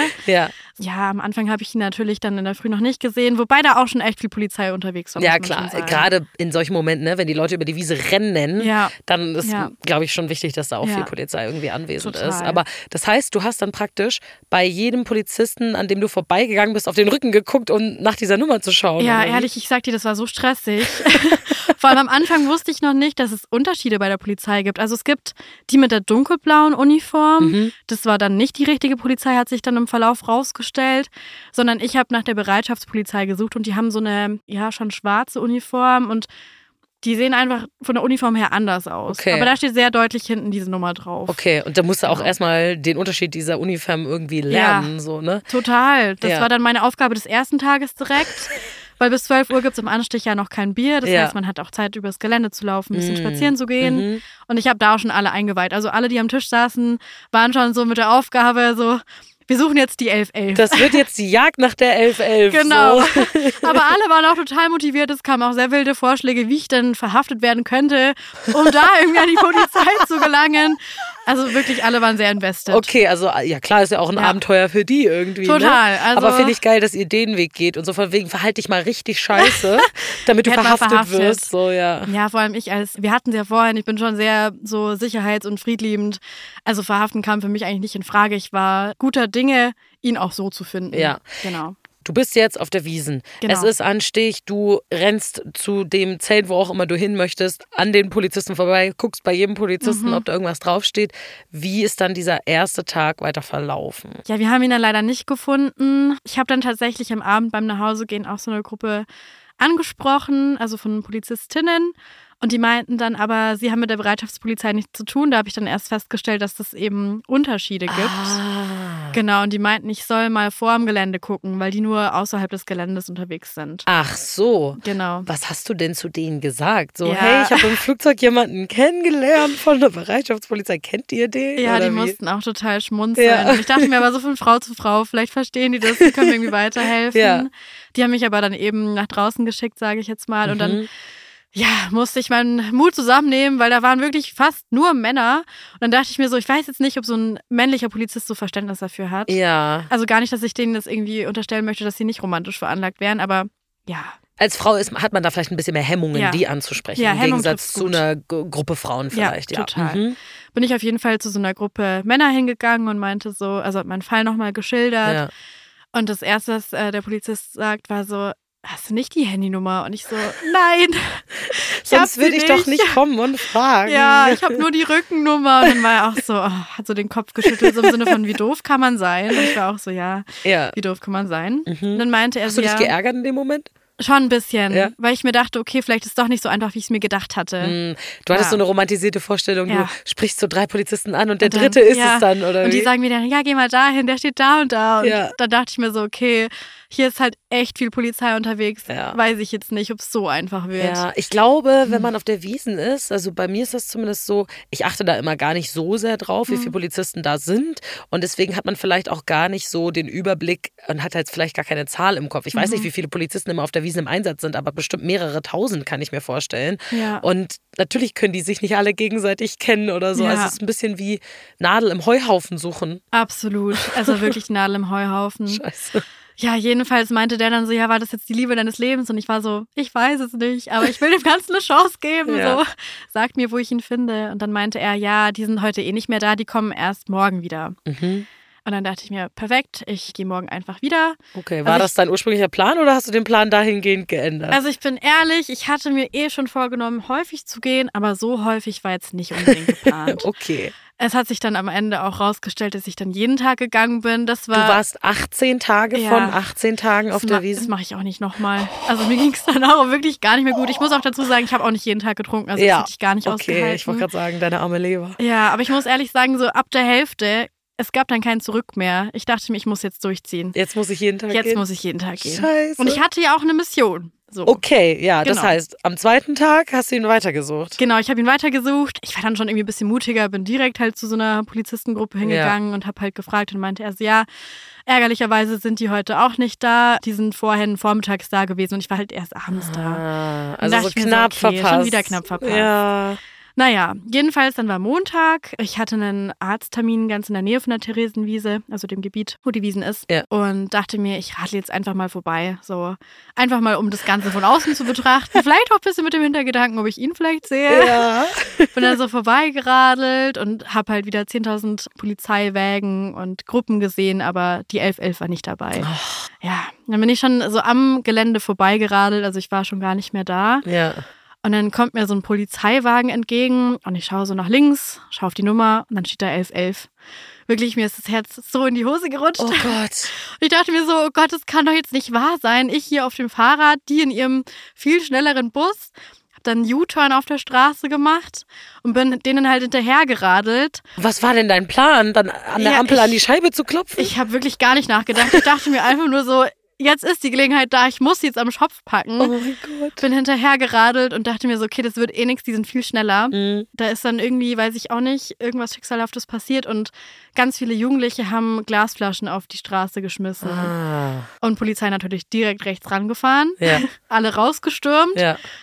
Ja, am Anfang habe ich ihn natürlich dann in der Früh noch nicht gesehen, wobei da auch schon echt viel Polizei unterwegs war. Ja, klar. Gerade in solchen Momenten, ne, wenn die Leute über die Wiese rennen, dann ist, glaube ich, schon wichtig, dass da auch viel Polizei irgendwie anwesend ist. Aber das heißt, du hast dann praktisch bei jedem Polizisten, an dem du vorbeigegangen bist, auf den Rücken geguckt, um nach dieser Nummer zu schauen. Ja, ehrlich, ich sag dir, das war so stressig. Vor allem am Anfang wusste ich noch nicht, dass es Unterschiede bei der Polizei gibt. Also es gibt die mit der dunkelblauen Uniform. Das war dann nicht die richtige Polizei, hat sich dann im Verlauf rausgestellt, sondern ich habe nach der Bereitschaftspolizei gesucht und die haben so eine, schon schwarze Uniform und die sehen einfach von der Uniform her anders aus. Okay. Aber da steht sehr deutlich hinten diese Nummer drauf. Okay, und da musst du auch erstmal den Unterschied dieser Uniform irgendwie lernen. So, ne? Total. Das war dann meine Aufgabe des ersten Tages direkt. Weil bis 12 Uhr gibt es im Anstich ja noch kein Bier. Das heißt, man hat auch Zeit, übers Gelände zu laufen, ein bisschen spazieren zu gehen. Und ich habe da auch schon alle eingeweiht. Also alle, die am Tisch saßen, waren schon so mit der Aufgabe so, wir suchen jetzt die 1111. Das wird jetzt die Jagd nach der 1111. Genau. So. Aber alle waren auch total motiviert. Es kamen auch sehr wilde Vorschläge, wie ich denn verhaftet werden könnte, um da irgendwie an die Polizei zu gelangen. Also wirklich, alle waren sehr invested. Okay, also ja klar, ist ja auch ein Abenteuer für die irgendwie. Total. Ne? Also, aber finde ich geil, dass ihr den Weg geht und so von wegen, verhalte dich mal richtig scheiße, damit du verhaftet wirst. So, ja, vor allem wir hatten es ja vorhin, ich bin schon sehr so sicherheits- und friedliebend. Also verhaften kam für mich eigentlich nicht in Frage. Ich war guter Dinge, ihn auch so zu finden. Ja. Genau. Du bist jetzt auf der Wiesn. Genau. Es ist Anstich, du rennst zu dem Zelt, wo auch immer du hin möchtest, an den Polizisten vorbei, guckst bei jedem Polizisten, ob da irgendwas draufsteht. Wie ist dann dieser erste Tag weiter verlaufen? Ja, wir haben ihn dann leider nicht gefunden. Ich habe dann tatsächlich am Abend beim Nachhausegehen auch so eine Gruppe angesprochen, also von Polizistinnen. Und die meinten dann aber, sie haben mit der Bereitschaftspolizei nichts zu tun. Da habe ich dann erst festgestellt, dass es eben Unterschiede gibt. Genau, und die meinten, ich soll mal vor dem Gelände gucken, weil die nur außerhalb des Geländes unterwegs sind. Ach so. Genau. Was hast du denn zu denen gesagt? So, hey, ich habe im Flugzeug jemanden kennengelernt von der Bereitschaftspolizei. Kennt ihr den? Ja, oder die wie? mussten auch total schmunzeln. Ja. Ich dachte mir aber so von Frau zu Frau, vielleicht verstehen die das, die können mir irgendwie weiterhelfen. Ja. Die haben mich aber dann eben nach draußen geschickt, sage ich jetzt mal. Und dann musste ich meinen Mut zusammennehmen, weil da waren wirklich fast nur Männer. Und dann dachte ich mir so, ich weiß jetzt nicht, ob so ein männlicher Polizist so Verständnis dafür hat. Ja. Also gar nicht, dass ich denen das irgendwie unterstellen möchte, dass sie nicht romantisch veranlagt wären, aber ja. Als Frau hat man da vielleicht ein bisschen mehr Hemmungen, die anzusprechen. Ja, im Hemmung Gegensatz zu einer Gruppe Frauen vielleicht. Ja, total. Bin ich auf jeden Fall zu so einer Gruppe Männer hingegangen und meinte so, also hat meinen Fall nochmal geschildert. Ja. Und das Erste, was der Polizist sagt, war so, hast du nicht die Handynummer? Und ich so, nein. Sonst würde ich doch nicht kommen und fragen. Ja, ich habe nur die Rückennummer. Und dann war er auch so, hat so den Kopf geschüttelt, so im Sinne von, wie doof kann man sein? Und ich war auch so, wie doof kann man sein? Und dann meinte er Hast du dich geärgert in dem Moment? Schon ein bisschen, weil ich mir dachte, okay, vielleicht ist es doch nicht so einfach, wie ich es mir gedacht hatte. Du hattest so eine romantisierte Vorstellung, du sprichst so 3 Polizisten an und der dann, dritte ist es dann, oder und wie? die sagen mir dann, ja, geh mal dahin, der steht da und da. Und dann dachte ich mir so, okay, hier ist halt echt viel Polizei unterwegs. Weiß ich jetzt nicht, ob es so einfach wird. Ja, ich glaube, wenn man auf der Wiesn ist, also bei mir ist das zumindest so, ich achte da immer gar nicht so sehr drauf, wie viele Polizisten da sind. Und deswegen hat man vielleicht auch gar nicht so den Überblick und hat halt vielleicht gar keine Zahl im Kopf. Ich weiß nicht, wie viele Polizisten immer auf der Wiesn im Einsatz sind, aber bestimmt mehrere tausend, kann ich mir vorstellen. Ja. Und natürlich können die sich nicht alle gegenseitig kennen oder so. Ja. Also es ist ein bisschen wie Nadel im Heuhaufen suchen. Absolut. Also wirklich Nadel im Heuhaufen. Scheiße. Ja, jedenfalls meinte der dann so, ja, war das jetzt die Liebe deines Lebens? Und ich war so, ich weiß es nicht, aber ich will dem Ganzen eine Chance geben. So, sagt mir, wo ich ihn finde. Und dann meinte er, ja, die sind heute eh nicht mehr da, die kommen erst morgen wieder. Und dann dachte ich mir, perfekt, ich gehe morgen einfach wieder. Okay, war das dein ursprünglicher Plan oder hast du den Plan dahingehend geändert? Also ich bin ehrlich, ich hatte mir schon vorgenommen, häufig zu gehen, aber so häufig war jetzt nicht unbedingt geplant. Okay. Es hat sich dann am Ende auch rausgestellt, dass ich dann jeden Tag gegangen bin. Du warst 18 Tage von 18 Tagen auf der Wiesn? Das mache ich auch nicht nochmal. Also mir ging es dann auch wirklich gar nicht mehr gut. Ich muss auch dazu sagen, ich habe auch nicht jeden Tag getrunken. Also das hätte ich gar nicht ausgehalten. Okay, ich wollte gerade sagen, deine arme Leber. Ja, aber ich muss ehrlich sagen, so ab der Hälfte, es gab dann kein Zurück mehr. Ich dachte mir, ich muss jetzt durchziehen. Jetzt muss ich jeden Tag gehen? Jetzt muss ich jeden Tag gehen. Scheiße. Und ich hatte ja auch eine Mission. So. Okay, ja, Genau. Das heißt, am zweiten Tag hast du ihn weitergesucht. Genau, ich habe ihn weitergesucht. Ich war dann schon irgendwie ein bisschen mutiger, bin direkt halt zu so einer Polizistengruppe hingegangen und habe halt gefragt und meinte er so, ja, ärgerlicherweise sind die heute auch nicht da. Die sind vorhin vormittags da gewesen und ich war halt erst abends da. Also so knapp verpasst. Schon wieder knapp verpasst. Ja. Naja, jedenfalls dann war Montag. Ich hatte einen Arzttermin ganz in der Nähe von der Theresienwiese, also dem Gebiet, wo die Wiesn ist. Ja. Und dachte mir, ich radle jetzt einfach mal vorbei. So einfach mal, um das Ganze von außen zu betrachten. Vielleicht auch ein bisschen mit dem Hintergedanken, ob ich ihn vielleicht sehe. Ja. Bin dann so vorbeigeradelt und habe halt wieder 10.000 Polizeiwägen und Gruppen gesehen, aber die 1111 war nicht dabei. Oh. Ja, dann bin ich schon so am Gelände vorbeigeradelt, also ich war schon gar nicht mehr da. Ja. Und dann kommt mir so ein Polizeiwagen entgegen und ich schaue so nach links, schaue auf die Nummer und dann steht da 1111. Wirklich, mir ist das Herz so in die Hose gerutscht. Oh Gott. Ich dachte mir so, oh Gott, das kann doch jetzt nicht wahr sein. Ich hier auf dem Fahrrad, die in ihrem viel schnelleren Bus. Hab dann einen U-Turn auf der Straße gemacht und bin denen halt hinterhergeradelt. Was war denn dein Plan, dann an der Ampel an die Scheibe zu klopfen? Ich habe wirklich gar nicht nachgedacht. Ich dachte mir einfach nur so, jetzt ist die Gelegenheit da, ich muss sie jetzt am Schopf packen. Oh mein Gott. Bin hinterher geradelt und dachte mir so, okay, das wird eh nichts, die sind viel schneller. Mhm. Da ist dann irgendwie, weiß ich auch nicht, irgendwas Schicksalhaftes passiert und ganz viele Jugendliche haben Glasflaschen auf die Straße geschmissen. Und Polizei natürlich direkt rechts rangefahren, alle rausgestürmt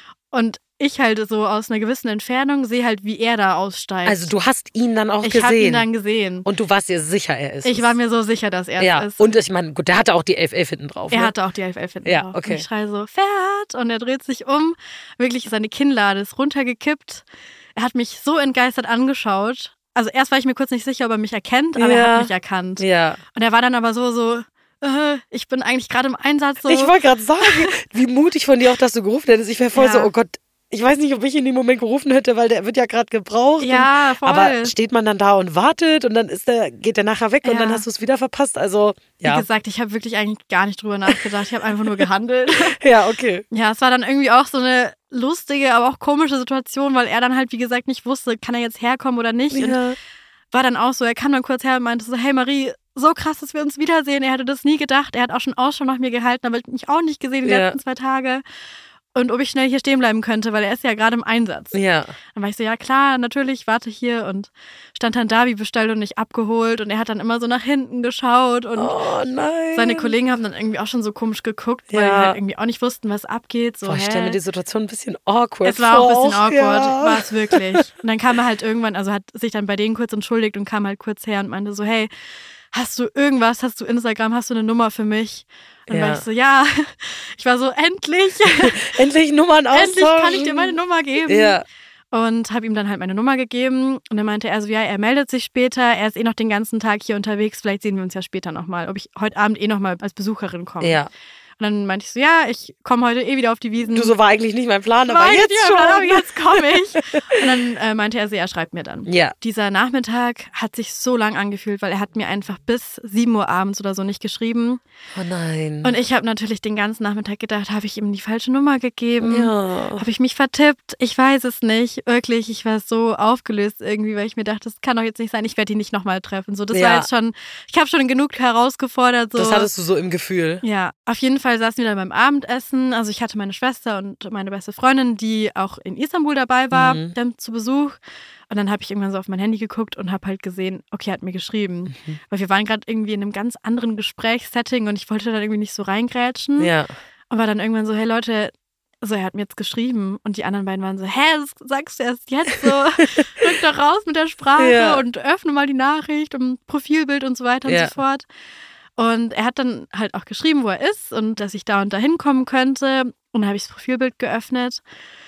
und ich halt so aus einer gewissen Entfernung sehe halt, wie er da aussteigt. Also du hast ihn dann auch gesehen? Ich habe ihn dann gesehen. Und du warst dir sicher, er ist Ich war mir so sicher, dass er es ist. Und ich meine, gut, der hatte auch die 1111 hinten drauf. Er ne? hatte auch die 1111 hinten drauf. Okay. Und ich schreie so, fährt! Und er dreht sich um. Wirklich, seine Kinnlade ist runtergekippt. Er hat mich so entgeistert angeschaut. Also erst war ich mir kurz nicht sicher, ob er mich erkennt, aber er hat mich erkannt. Ja. Und er war dann aber so, ich bin eigentlich gerade im Einsatz. So. Ich wollte gerade sagen, wie mutig von dir auch, dass du gerufen hättest. Ich wäre voll so, oh Gott, ich weiß nicht, ob ich in dem Moment gerufen hätte, weil der wird ja gerade gebraucht. Ja, voll. Aber steht man dann da und wartet und dann geht der nachher weg und dann hast du es wieder verpasst. Also, Wie gesagt, ich habe wirklich eigentlich gar nicht drüber nachgedacht. Ich habe einfach nur gehandelt. Ja, okay. Ja, es war dann irgendwie auch so eine lustige, aber auch komische Situation, weil er dann halt, wie gesagt, nicht wusste, kann er jetzt herkommen oder nicht. Und war dann auch so, er kam dann kurz her und meinte so, hey Marie, so krass, dass wir uns wiedersehen. Er hätte das nie gedacht. Er hat auch schon Ausschau nach mir gehalten, aber mich auch nicht gesehen die letzten 2 Tage. Und ob ich schnell hier stehen bleiben könnte, weil er ist ja gerade im Einsatz. Ja. Dann war ich so, ja klar, natürlich, warte hier und stand dann da wie bestellt und nicht abgeholt und er hat dann immer so nach hinten geschaut und seine Kollegen haben dann irgendwie auch schon so komisch geguckt, weil die halt irgendwie auch nicht wussten, was abgeht. So, ich stelle mir die Situation ein bisschen awkward vor. Es war auch ein bisschen awkward, war es wirklich. Und dann kam er halt irgendwann, also hat sich dann bei denen kurz entschuldigt und kam halt kurz her und meinte so, hey, hast du irgendwas, hast du Instagram, hast du eine Nummer für mich? Und war ich so, ich war so, endlich. Endlich Nummern austauschen. Endlich kann ich dir meine Nummer geben. Ja. Und habe ihm dann halt meine Nummer gegeben. Und dann meinte er so, er meldet sich später. Er ist noch den ganzen Tag hier unterwegs. Vielleicht sehen wir uns ja später nochmal. Ob ich heute Abend nochmal als Besucherin komme. Ja. Und dann meinte ich so, ich komme heute wieder auf die Wiesen. Du, so war eigentlich nicht mein Plan, aber jetzt schon. Aber jetzt komme ich. Und dann meinte er so, er schreibt mir dann. Ja. Dieser Nachmittag hat sich so lang angefühlt, weil er hat mir einfach bis 7 Uhr abends oder so nicht geschrieben. Oh nein. Und ich habe natürlich den ganzen Nachmittag gedacht, habe ich ihm die falsche Nummer gegeben? Ja. Habe ich mich vertippt? Ich weiß es nicht. Wirklich, ich war so aufgelöst irgendwie, weil ich mir dachte, das kann doch jetzt nicht sein, ich werde ihn nicht nochmal treffen. So, das war jetzt schon, ich habe schon genug herausgefordert. So. Das hattest du so im Gefühl. Ja, auf jeden Fall saßen wir dann beim Abendessen. Also ich hatte meine Schwester und meine beste Freundin, die auch in Istanbul dabei war, dann zu Besuch. Und dann habe ich irgendwann so auf mein Handy geguckt und habe halt gesehen, okay, er hat mir geschrieben. Weil wir waren gerade irgendwie in einem ganz anderen Gesprächssetting und ich wollte dann irgendwie nicht so reingrätschen. Ja. Und war dann irgendwann so, hey Leute, also er hat mir jetzt geschrieben. Und die anderen beiden waren so, das sagst du erst jetzt so. Rück doch raus mit der Sprache und öffne mal die Nachricht und Profilbild und so weiter und so fort. Und er hat dann halt auch geschrieben, wo er ist und dass ich da und da hinkommen könnte. Und dann habe ich das Profilbild geöffnet.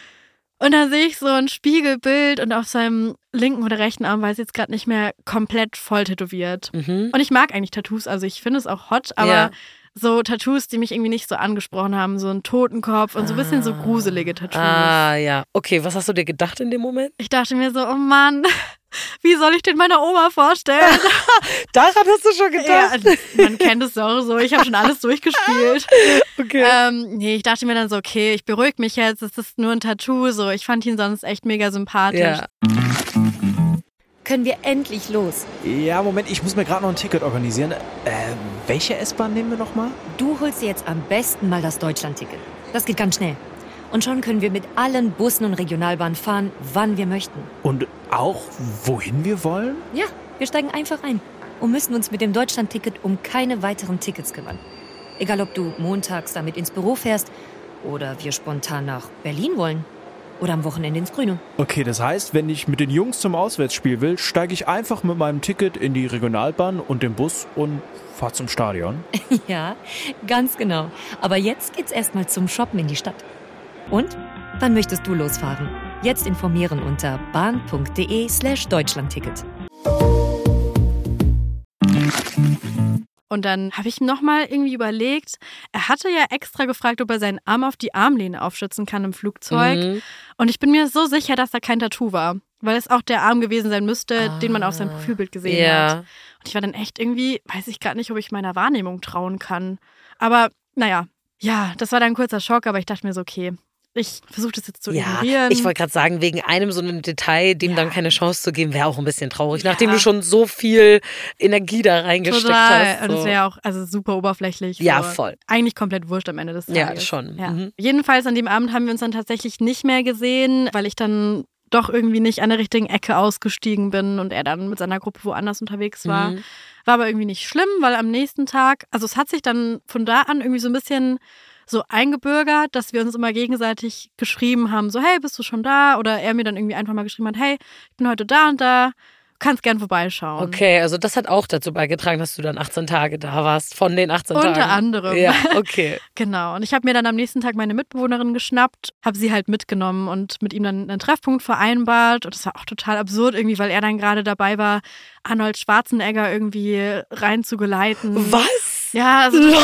Und da sehe ich so ein Spiegelbild und auf seinem linken oder rechten Arm, weiß ich jetzt gerade nicht mehr, komplett voll tätowiert. Und ich mag eigentlich Tattoos, also ich finde es auch hot, aber so Tattoos, die mich irgendwie nicht so angesprochen haben, so ein Totenkopf und so ein bisschen so gruselige Tattoos. Ah, ja. Okay, was hast du dir gedacht in dem Moment? Ich dachte mir so, oh Mann, wie soll ich den meiner Oma vorstellen? Daran hast du schon gedacht? Ja, man kennt es auch so. Ich habe schon alles durchgespielt. Okay. Nee, ich dachte mir dann so, okay, ich beruhige mich jetzt. Es ist nur ein Tattoo. So, ich fand ihn sonst echt mega sympathisch. Ja. Können wir endlich los? Ja, Moment, ich muss mir gerade noch ein Ticket organisieren. Welche S-Bahn nehmen wir nochmal? Du holst dir jetzt am besten mal das Deutschland-Ticket. Das geht ganz schnell. Und schon können wir mit allen Bussen und Regionalbahnen fahren, wann wir möchten. Und auch, wohin wir wollen? Ja, wir steigen einfach ein und müssen uns mit dem Deutschland-Ticket um keine weiteren Tickets kümmern. Egal, ob du montags damit ins Büro fährst oder wir spontan nach Berlin wollen oder am Wochenende ins Grüne. Okay, das heißt, wenn ich mit den Jungs zum Auswärtsspiel will, steige ich einfach mit meinem Ticket in die Regionalbahn und den Bus und fahre zum Stadion? Ja, ganz genau. Aber jetzt geht's erstmal zum Shoppen in die Stadt. Und? Wann möchtest du losfahren? Jetzt informieren unter bahn.de/Deutschlandticket. Und dann habe ich nochmal irgendwie überlegt, er hatte ja extra gefragt, ob er seinen Arm auf die Armlehne aufstützen kann im Flugzeug. Und ich bin mir so sicher, dass da kein Tattoo war. Weil es auch der Arm gewesen sein müsste, den man auf seinem Profilbild gesehen hat. Und ich war dann echt irgendwie, weiß ich gar nicht, ob ich meiner Wahrnehmung trauen kann. Aber naja, ja, das war dann ein kurzer Schock, aber ich dachte mir so, okay, ich versuche das jetzt zu ignorieren. Ich wollte gerade sagen, wegen einem so einem Detail, dem dann keine Chance zu geben, wäre auch ein bisschen traurig, nachdem du schon so viel Energie da reingesteckt hast. So. Und das wäre auch super oberflächlich. Ja, voll. Eigentlich komplett wurscht am Ende des Tages. Ja, schon. Ja. Mhm. Jedenfalls an dem Abend haben wir uns dann tatsächlich nicht mehr gesehen, weil ich dann doch irgendwie nicht an der richtigen Ecke ausgestiegen bin und er dann mit seiner Gruppe woanders unterwegs war. War aber irgendwie nicht schlimm, weil am nächsten Tag, also es hat sich dann von da an irgendwie so ein bisschen so eingebürgert, dass wir uns immer gegenseitig geschrieben haben, so hey, bist du schon da? Oder er mir dann irgendwie einfach mal geschrieben hat, hey, ich bin heute da und da, kannst gern vorbeischauen. Okay, also das hat auch dazu beigetragen, dass du dann 18 Tage da warst, von den 18 Tagen. Unter anderem. Ja, okay. Genau. Und ich habe mir dann am nächsten Tag meine Mitbewohnerin geschnappt, habe sie halt mitgenommen und mit ihm dann einen Treffpunkt vereinbart. Und das war auch total absurd irgendwie, weil er dann gerade dabei war, Arnold Schwarzenegger irgendwie reinzugeleiten. Was? Ja, also total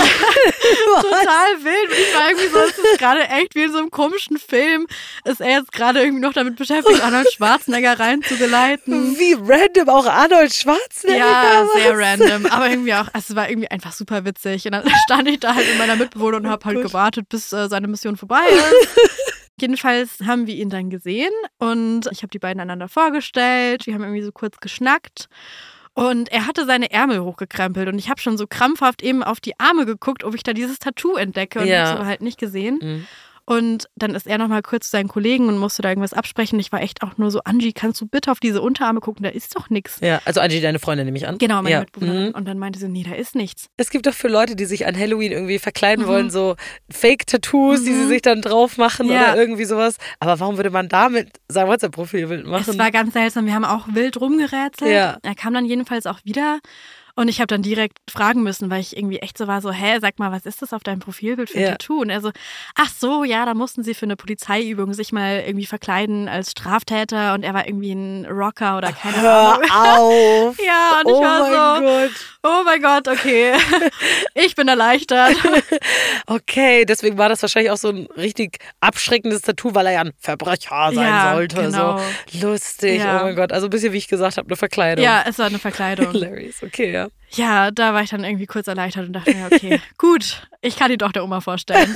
wild. Ich war irgendwie so, es ist gerade echt wie in so einem komischen Film, ist er jetzt gerade irgendwie noch damit beschäftigt, Arnold Schwarzenegger reinzugeleiten. Wie random, auch Arnold Schwarzenegger. Ja, sehr random, aber irgendwie auch, also es war irgendwie einfach super witzig. Und dann stand ich da halt mit meiner Mitbewohnerin und habe halt gewartet, bis seine Mission vorbei ist. Jedenfalls haben wir ihn dann gesehen und ich habe die beiden einander vorgestellt. Wir haben irgendwie so kurz geschnackt. Und er hatte seine Ärmel hochgekrempelt und ich habe schon so krampfhaft eben auf die Arme geguckt, ob ich da dieses Tattoo entdecke und ich habe es aber halt nicht gesehen. Mhm. Und dann ist er nochmal kurz zu seinen Kollegen und musste da irgendwas absprechen. Ich war echt auch nur so, Angie, kannst du bitte auf diese Unterarme gucken? Da ist doch nichts. Ja, also Angie, deine Freundin, nehme ich an. Genau, meine Mitbewohnerin. Und dann meinte sie, nee, da ist nichts. Es gibt doch für Leute, die sich an Halloween irgendwie verkleiden wollen, so Fake-Tattoos, die sie sich dann drauf machen oder irgendwie sowas. Aber warum würde man damit sein WhatsApp-Profilbild machen? Es war ganz seltsam. Wir haben auch wild rumgerätselt. Ja. Er kam dann jedenfalls auch wieder. Und ich habe dann direkt fragen müssen, weil ich irgendwie echt so war, so, sag mal, was ist das auf deinem Profilbild für ein Tattoo? Und er so, ach so, ja, da mussten sie für eine Polizeiübung sich mal irgendwie verkleiden als Straftäter und er war irgendwie ein Rocker oder keine Ahnung. Hör auf! Ja, und ich war so, oh mein Gott, okay, ich bin erleichtert. Okay, deswegen war das wahrscheinlich auch so ein richtig abschreckendes Tattoo, weil er ja ein Verbrecher sein sollte. Genau. So lustig, oh mein Gott, also ein bisschen, wie ich gesagt habe, eine Verkleidung. Ja, es war eine Verkleidung. Hilarious, okay, ja. Ja, da war ich dann irgendwie kurz erleichtert und dachte mir, okay, gut, ich kann die doch der Oma vorstellen.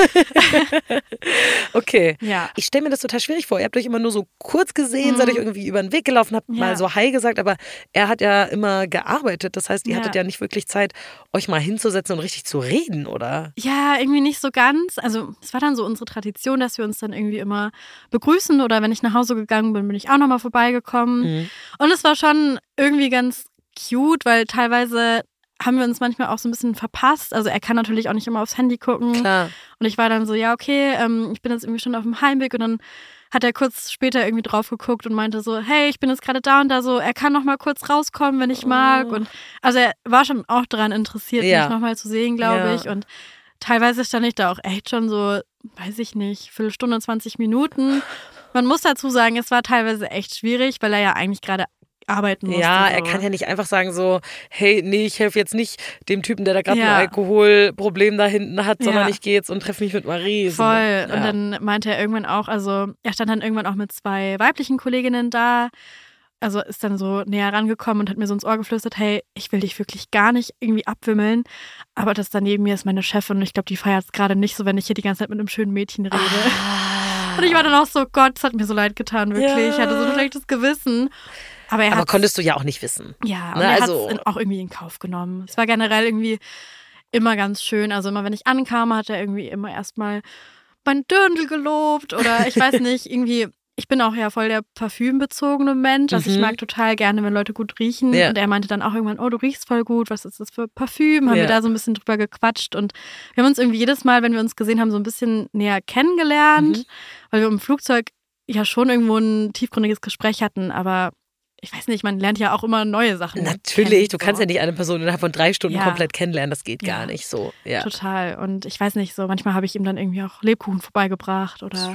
Okay. Ja. Ich stelle mir das total schwierig vor. Ihr habt euch immer nur so kurz gesehen, seid euch irgendwie über den Weg gelaufen, habt mal so Hi gesagt, aber er hat ja immer gearbeitet. Das heißt, ihr hattet ja nicht wirklich Zeit, euch mal hinzusetzen und richtig zu reden, oder? Ja, irgendwie nicht so ganz. Also es war dann so unsere Tradition, dass wir uns dann irgendwie immer begrüßen oder wenn ich nach Hause gegangen bin, bin ich auch nochmal vorbeigekommen. Mhm. Und es war schon irgendwie ganz cute, weil teilweise haben wir uns manchmal auch so ein bisschen verpasst. Also er kann natürlich auch nicht immer aufs Handy gucken. Klar. Und ich war dann so, ja okay, ich bin jetzt irgendwie schon auf dem Heimweg und dann hat er kurz später irgendwie drauf geguckt und meinte so, hey, ich bin jetzt gerade da und da so, er kann noch mal kurz rauskommen, wenn ich mag. Und also er war schon auch daran interessiert, mich noch mal zu sehen, glaube ich. Und teilweise stand ich da auch echt schon so, weiß ich nicht, Viertelstunde, 20 Minuten. Man muss dazu sagen, es war teilweise echt schwierig, weil er ja eigentlich gerade arbeiten musste. Ja, so. Er kann ja nicht einfach sagen so, hey, nee, ich helfe jetzt nicht dem Typen, der da gerade ein Alkoholproblem da hinten hat, sondern ich gehe jetzt und treffe mich mit Marie. Voll. So. Und dann meinte er irgendwann auch, also er stand dann irgendwann auch mit 2 weiblichen Kolleginnen da, also ist dann so näher rangekommen und hat mir so ins Ohr geflüstert, hey, ich will dich wirklich gar nicht irgendwie abwimmeln, aber das da neben mir ist meine Chefin und ich glaube, die feiert es gerade nicht so, wenn ich hier die ganze Zeit mit einem schönen Mädchen rede. Und ich war dann auch so, Gott, es hat mir so leid getan, wirklich. Ich hatte so ein schlechtes Gewissen. Aber konntest du ja auch nicht wissen. Ja, und er hat es auch irgendwie in Kauf genommen. Es war generell irgendwie immer ganz schön. Also immer, wenn ich ankam, hat er irgendwie immer erstmal mein Dirndl gelobt oder ich weiß nicht, irgendwie, ich bin auch ja voll der parfümbezogene Mensch. Also ich mag total gerne, wenn Leute gut riechen. Ja. Und er meinte dann auch irgendwann, oh, du riechst voll gut, was ist das für Parfüm? Haben wir da so ein bisschen drüber gequatscht und wir haben uns irgendwie jedes Mal, wenn wir uns gesehen haben, so ein bisschen näher kennengelernt, weil wir im Flugzeug ja schon irgendwo ein tiefgründiges Gespräch hatten, aber ich weiß nicht, man lernt ja auch immer neue Sachen Natürlich, kennen, du kannst ja nicht eine Person innerhalb von 3 Stunden komplett kennenlernen, das geht gar nicht so. Ja. Total. Und ich weiß nicht, so manchmal habe ich ihm dann irgendwie auch Lebkuchen vorbeigebracht oder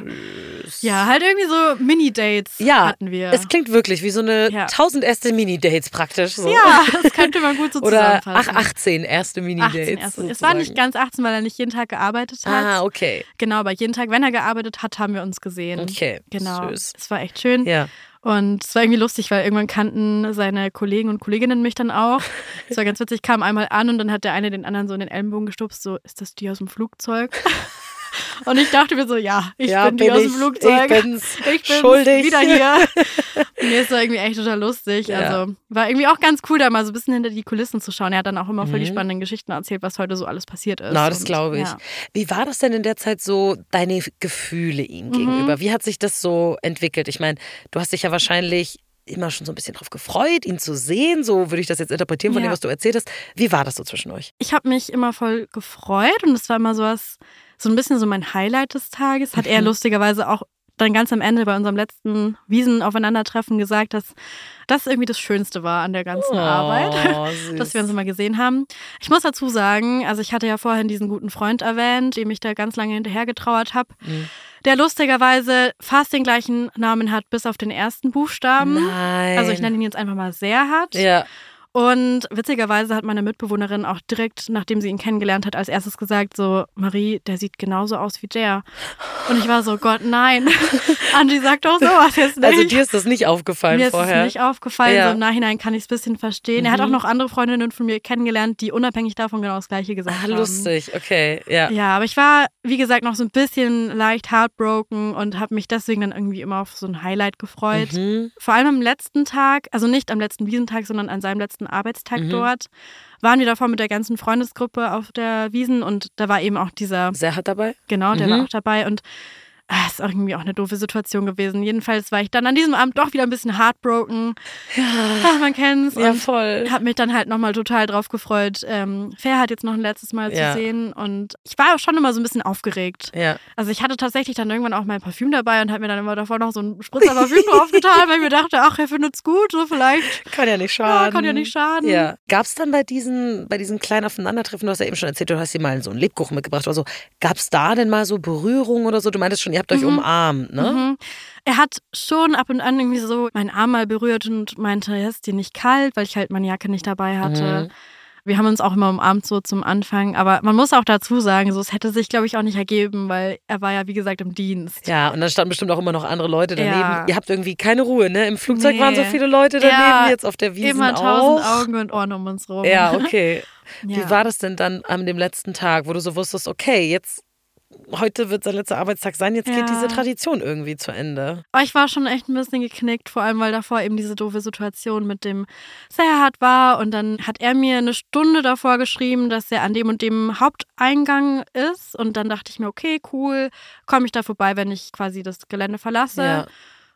ja, halt irgendwie so Mini-Dates hatten wir. Es klingt wirklich wie so eine 1000 erste Mini-Dates praktisch. So. Ja, das könnte man gut so zusammenfassen. Oder 18 erste Mini-Dates. Es war nicht ganz 18, weil er nicht jeden Tag gearbeitet hat. Ah, okay. Genau, aber jeden Tag, wenn er gearbeitet hat, haben wir uns gesehen. Okay, genau. Süß. Es war echt schön. Ja. Und es war irgendwie lustig, weil irgendwann kannten seine Kollegen und Kolleginnen mich dann auch. Es war ganz witzig, kam einmal an und dann hat der eine den anderen so in den Ellenbogen gestupst, so, ist das die aus dem Flugzeug? Und ich dachte mir so, ich bin die aus dem Flugzeug. Ich bin's schuldig. Wieder hier. Und mir ist das irgendwie echt total lustig. Ja. Also war irgendwie auch ganz cool, da mal so ein bisschen hinter die Kulissen zu schauen. Er hat dann auch immer voll die spannenden Geschichten erzählt, was heute so alles passiert ist. Na, das glaube ich. Ja. Wie war das denn in der Zeit so, deine Gefühle ihm gegenüber? Wie hat sich das so entwickelt? Ich meine, du hast dich ja wahrscheinlich immer schon so ein bisschen drauf gefreut, ihn zu sehen. So würde ich das jetzt interpretieren von dem, was du erzählt hast. Wie war das so zwischen euch? Ich habe mich immer voll gefreut und es war immer so ein bisschen so mein Highlight des Tages. Hat er lustigerweise auch dann ganz am Ende bei unserem letzten Wiesenaufeinandertreffen gesagt, dass das irgendwie das Schönste war an der ganzen Arbeit, dass wir uns immer gesehen haben. Ich muss dazu sagen, also ich hatte ja vorhin diesen guten Freund erwähnt, dem ich da ganz lange hinterher getrauert habe, der lustigerweise fast den gleichen Namen hat, bis auf den ersten Buchstaben. Nein. Also ich nenne ihn jetzt einfach mal Serhat. Ja. Und witzigerweise hat meine Mitbewohnerin auch direkt, nachdem sie ihn kennengelernt hat, als erstes gesagt, so, Marie, der sieht genauso aus wie der. Und ich war so, Gott, nein. Angie sagt doch sowas jetzt nicht. Also dir ist das nicht aufgefallen vorher? Mir ist es nicht aufgefallen. So im Nachhinein kann ich es ein bisschen verstehen. Er hat auch noch andere Freundinnen von mir kennengelernt, die unabhängig davon genau das Gleiche gesagt haben. Lustig, okay, ja. Ja, aber ich war, wie gesagt, noch so ein bisschen leicht heartbroken und habe mich deswegen dann irgendwie immer auf so ein Highlight gefreut. Vor allem am letzten Tag, also nicht am letzten Wiesentag, sondern an seinem letzten Arbeitstag dort, waren wir davor mit der ganzen Freundesgruppe auf der Wiesn und da war eben auch dieser... Serhat dabei? Genau, der war auch dabei und es ist irgendwie auch eine doofe Situation gewesen. Jedenfalls war ich dann an diesem Abend doch wieder ein bisschen heartbroken. Ja. Ach, man kennt's. Ja, und voll. Hab mich dann halt nochmal total drauf gefreut, Ferhat jetzt noch ein letztes Mal zu sehen. Und ich war auch schon immer so ein bisschen aufgeregt. Ja. Also ich hatte tatsächlich dann irgendwann auch mein Parfüm dabei und habe mir dann immer davor noch so ein Spritzer Parfüm draufgetan, weil ich mir dachte, ach, er findet's gut, so vielleicht. Kann ja nicht schaden. Ja, kann ja nicht schaden. Ja. Gab's dann bei diesen kleinen Aufeinandertreffen, du hast ja eben schon erzählt, du hast dir mal so einen Lebkuchen mitgebracht oder so, gab's da denn mal so Berührungen oder so? Du meintest schon, ihr habt euch umarmt, ne? Er hat schon ab und an irgendwie so meinen Arm mal berührt und meinte, ja, ist dir nicht kalt, weil ich halt meine Jacke nicht dabei hatte. Wir haben uns auch immer umarmt so zum Anfang, aber man muss auch dazu sagen, so es hätte sich, glaube ich, auch nicht ergeben, weil er war ja, wie gesagt, im Dienst. Ja, und dann standen bestimmt auch immer noch andere Leute daneben. Ja. Ihr habt irgendwie keine Ruhe, ne? Im Flugzeug waren so viele Leute daneben, jetzt auf der Wiesn immer auch. 1000 Augen und Ohren um uns rum. Ja, okay. Ja. Wie war das denn dann an dem letzten Tag, wo du so wusstest, okay, jetzt heute wird sein letzter Arbeitstag sein, jetzt geht diese Tradition irgendwie zu Ende. Aber ich war schon echt ein bisschen geknickt, vor allem weil davor eben diese doofe Situation mit dem Serhat war und dann hat er mir eine Stunde davor geschrieben, dass er an dem und dem Haupteingang ist und dann dachte ich mir, okay, cool, komme ich da vorbei, wenn ich quasi das Gelände verlasse. Ja.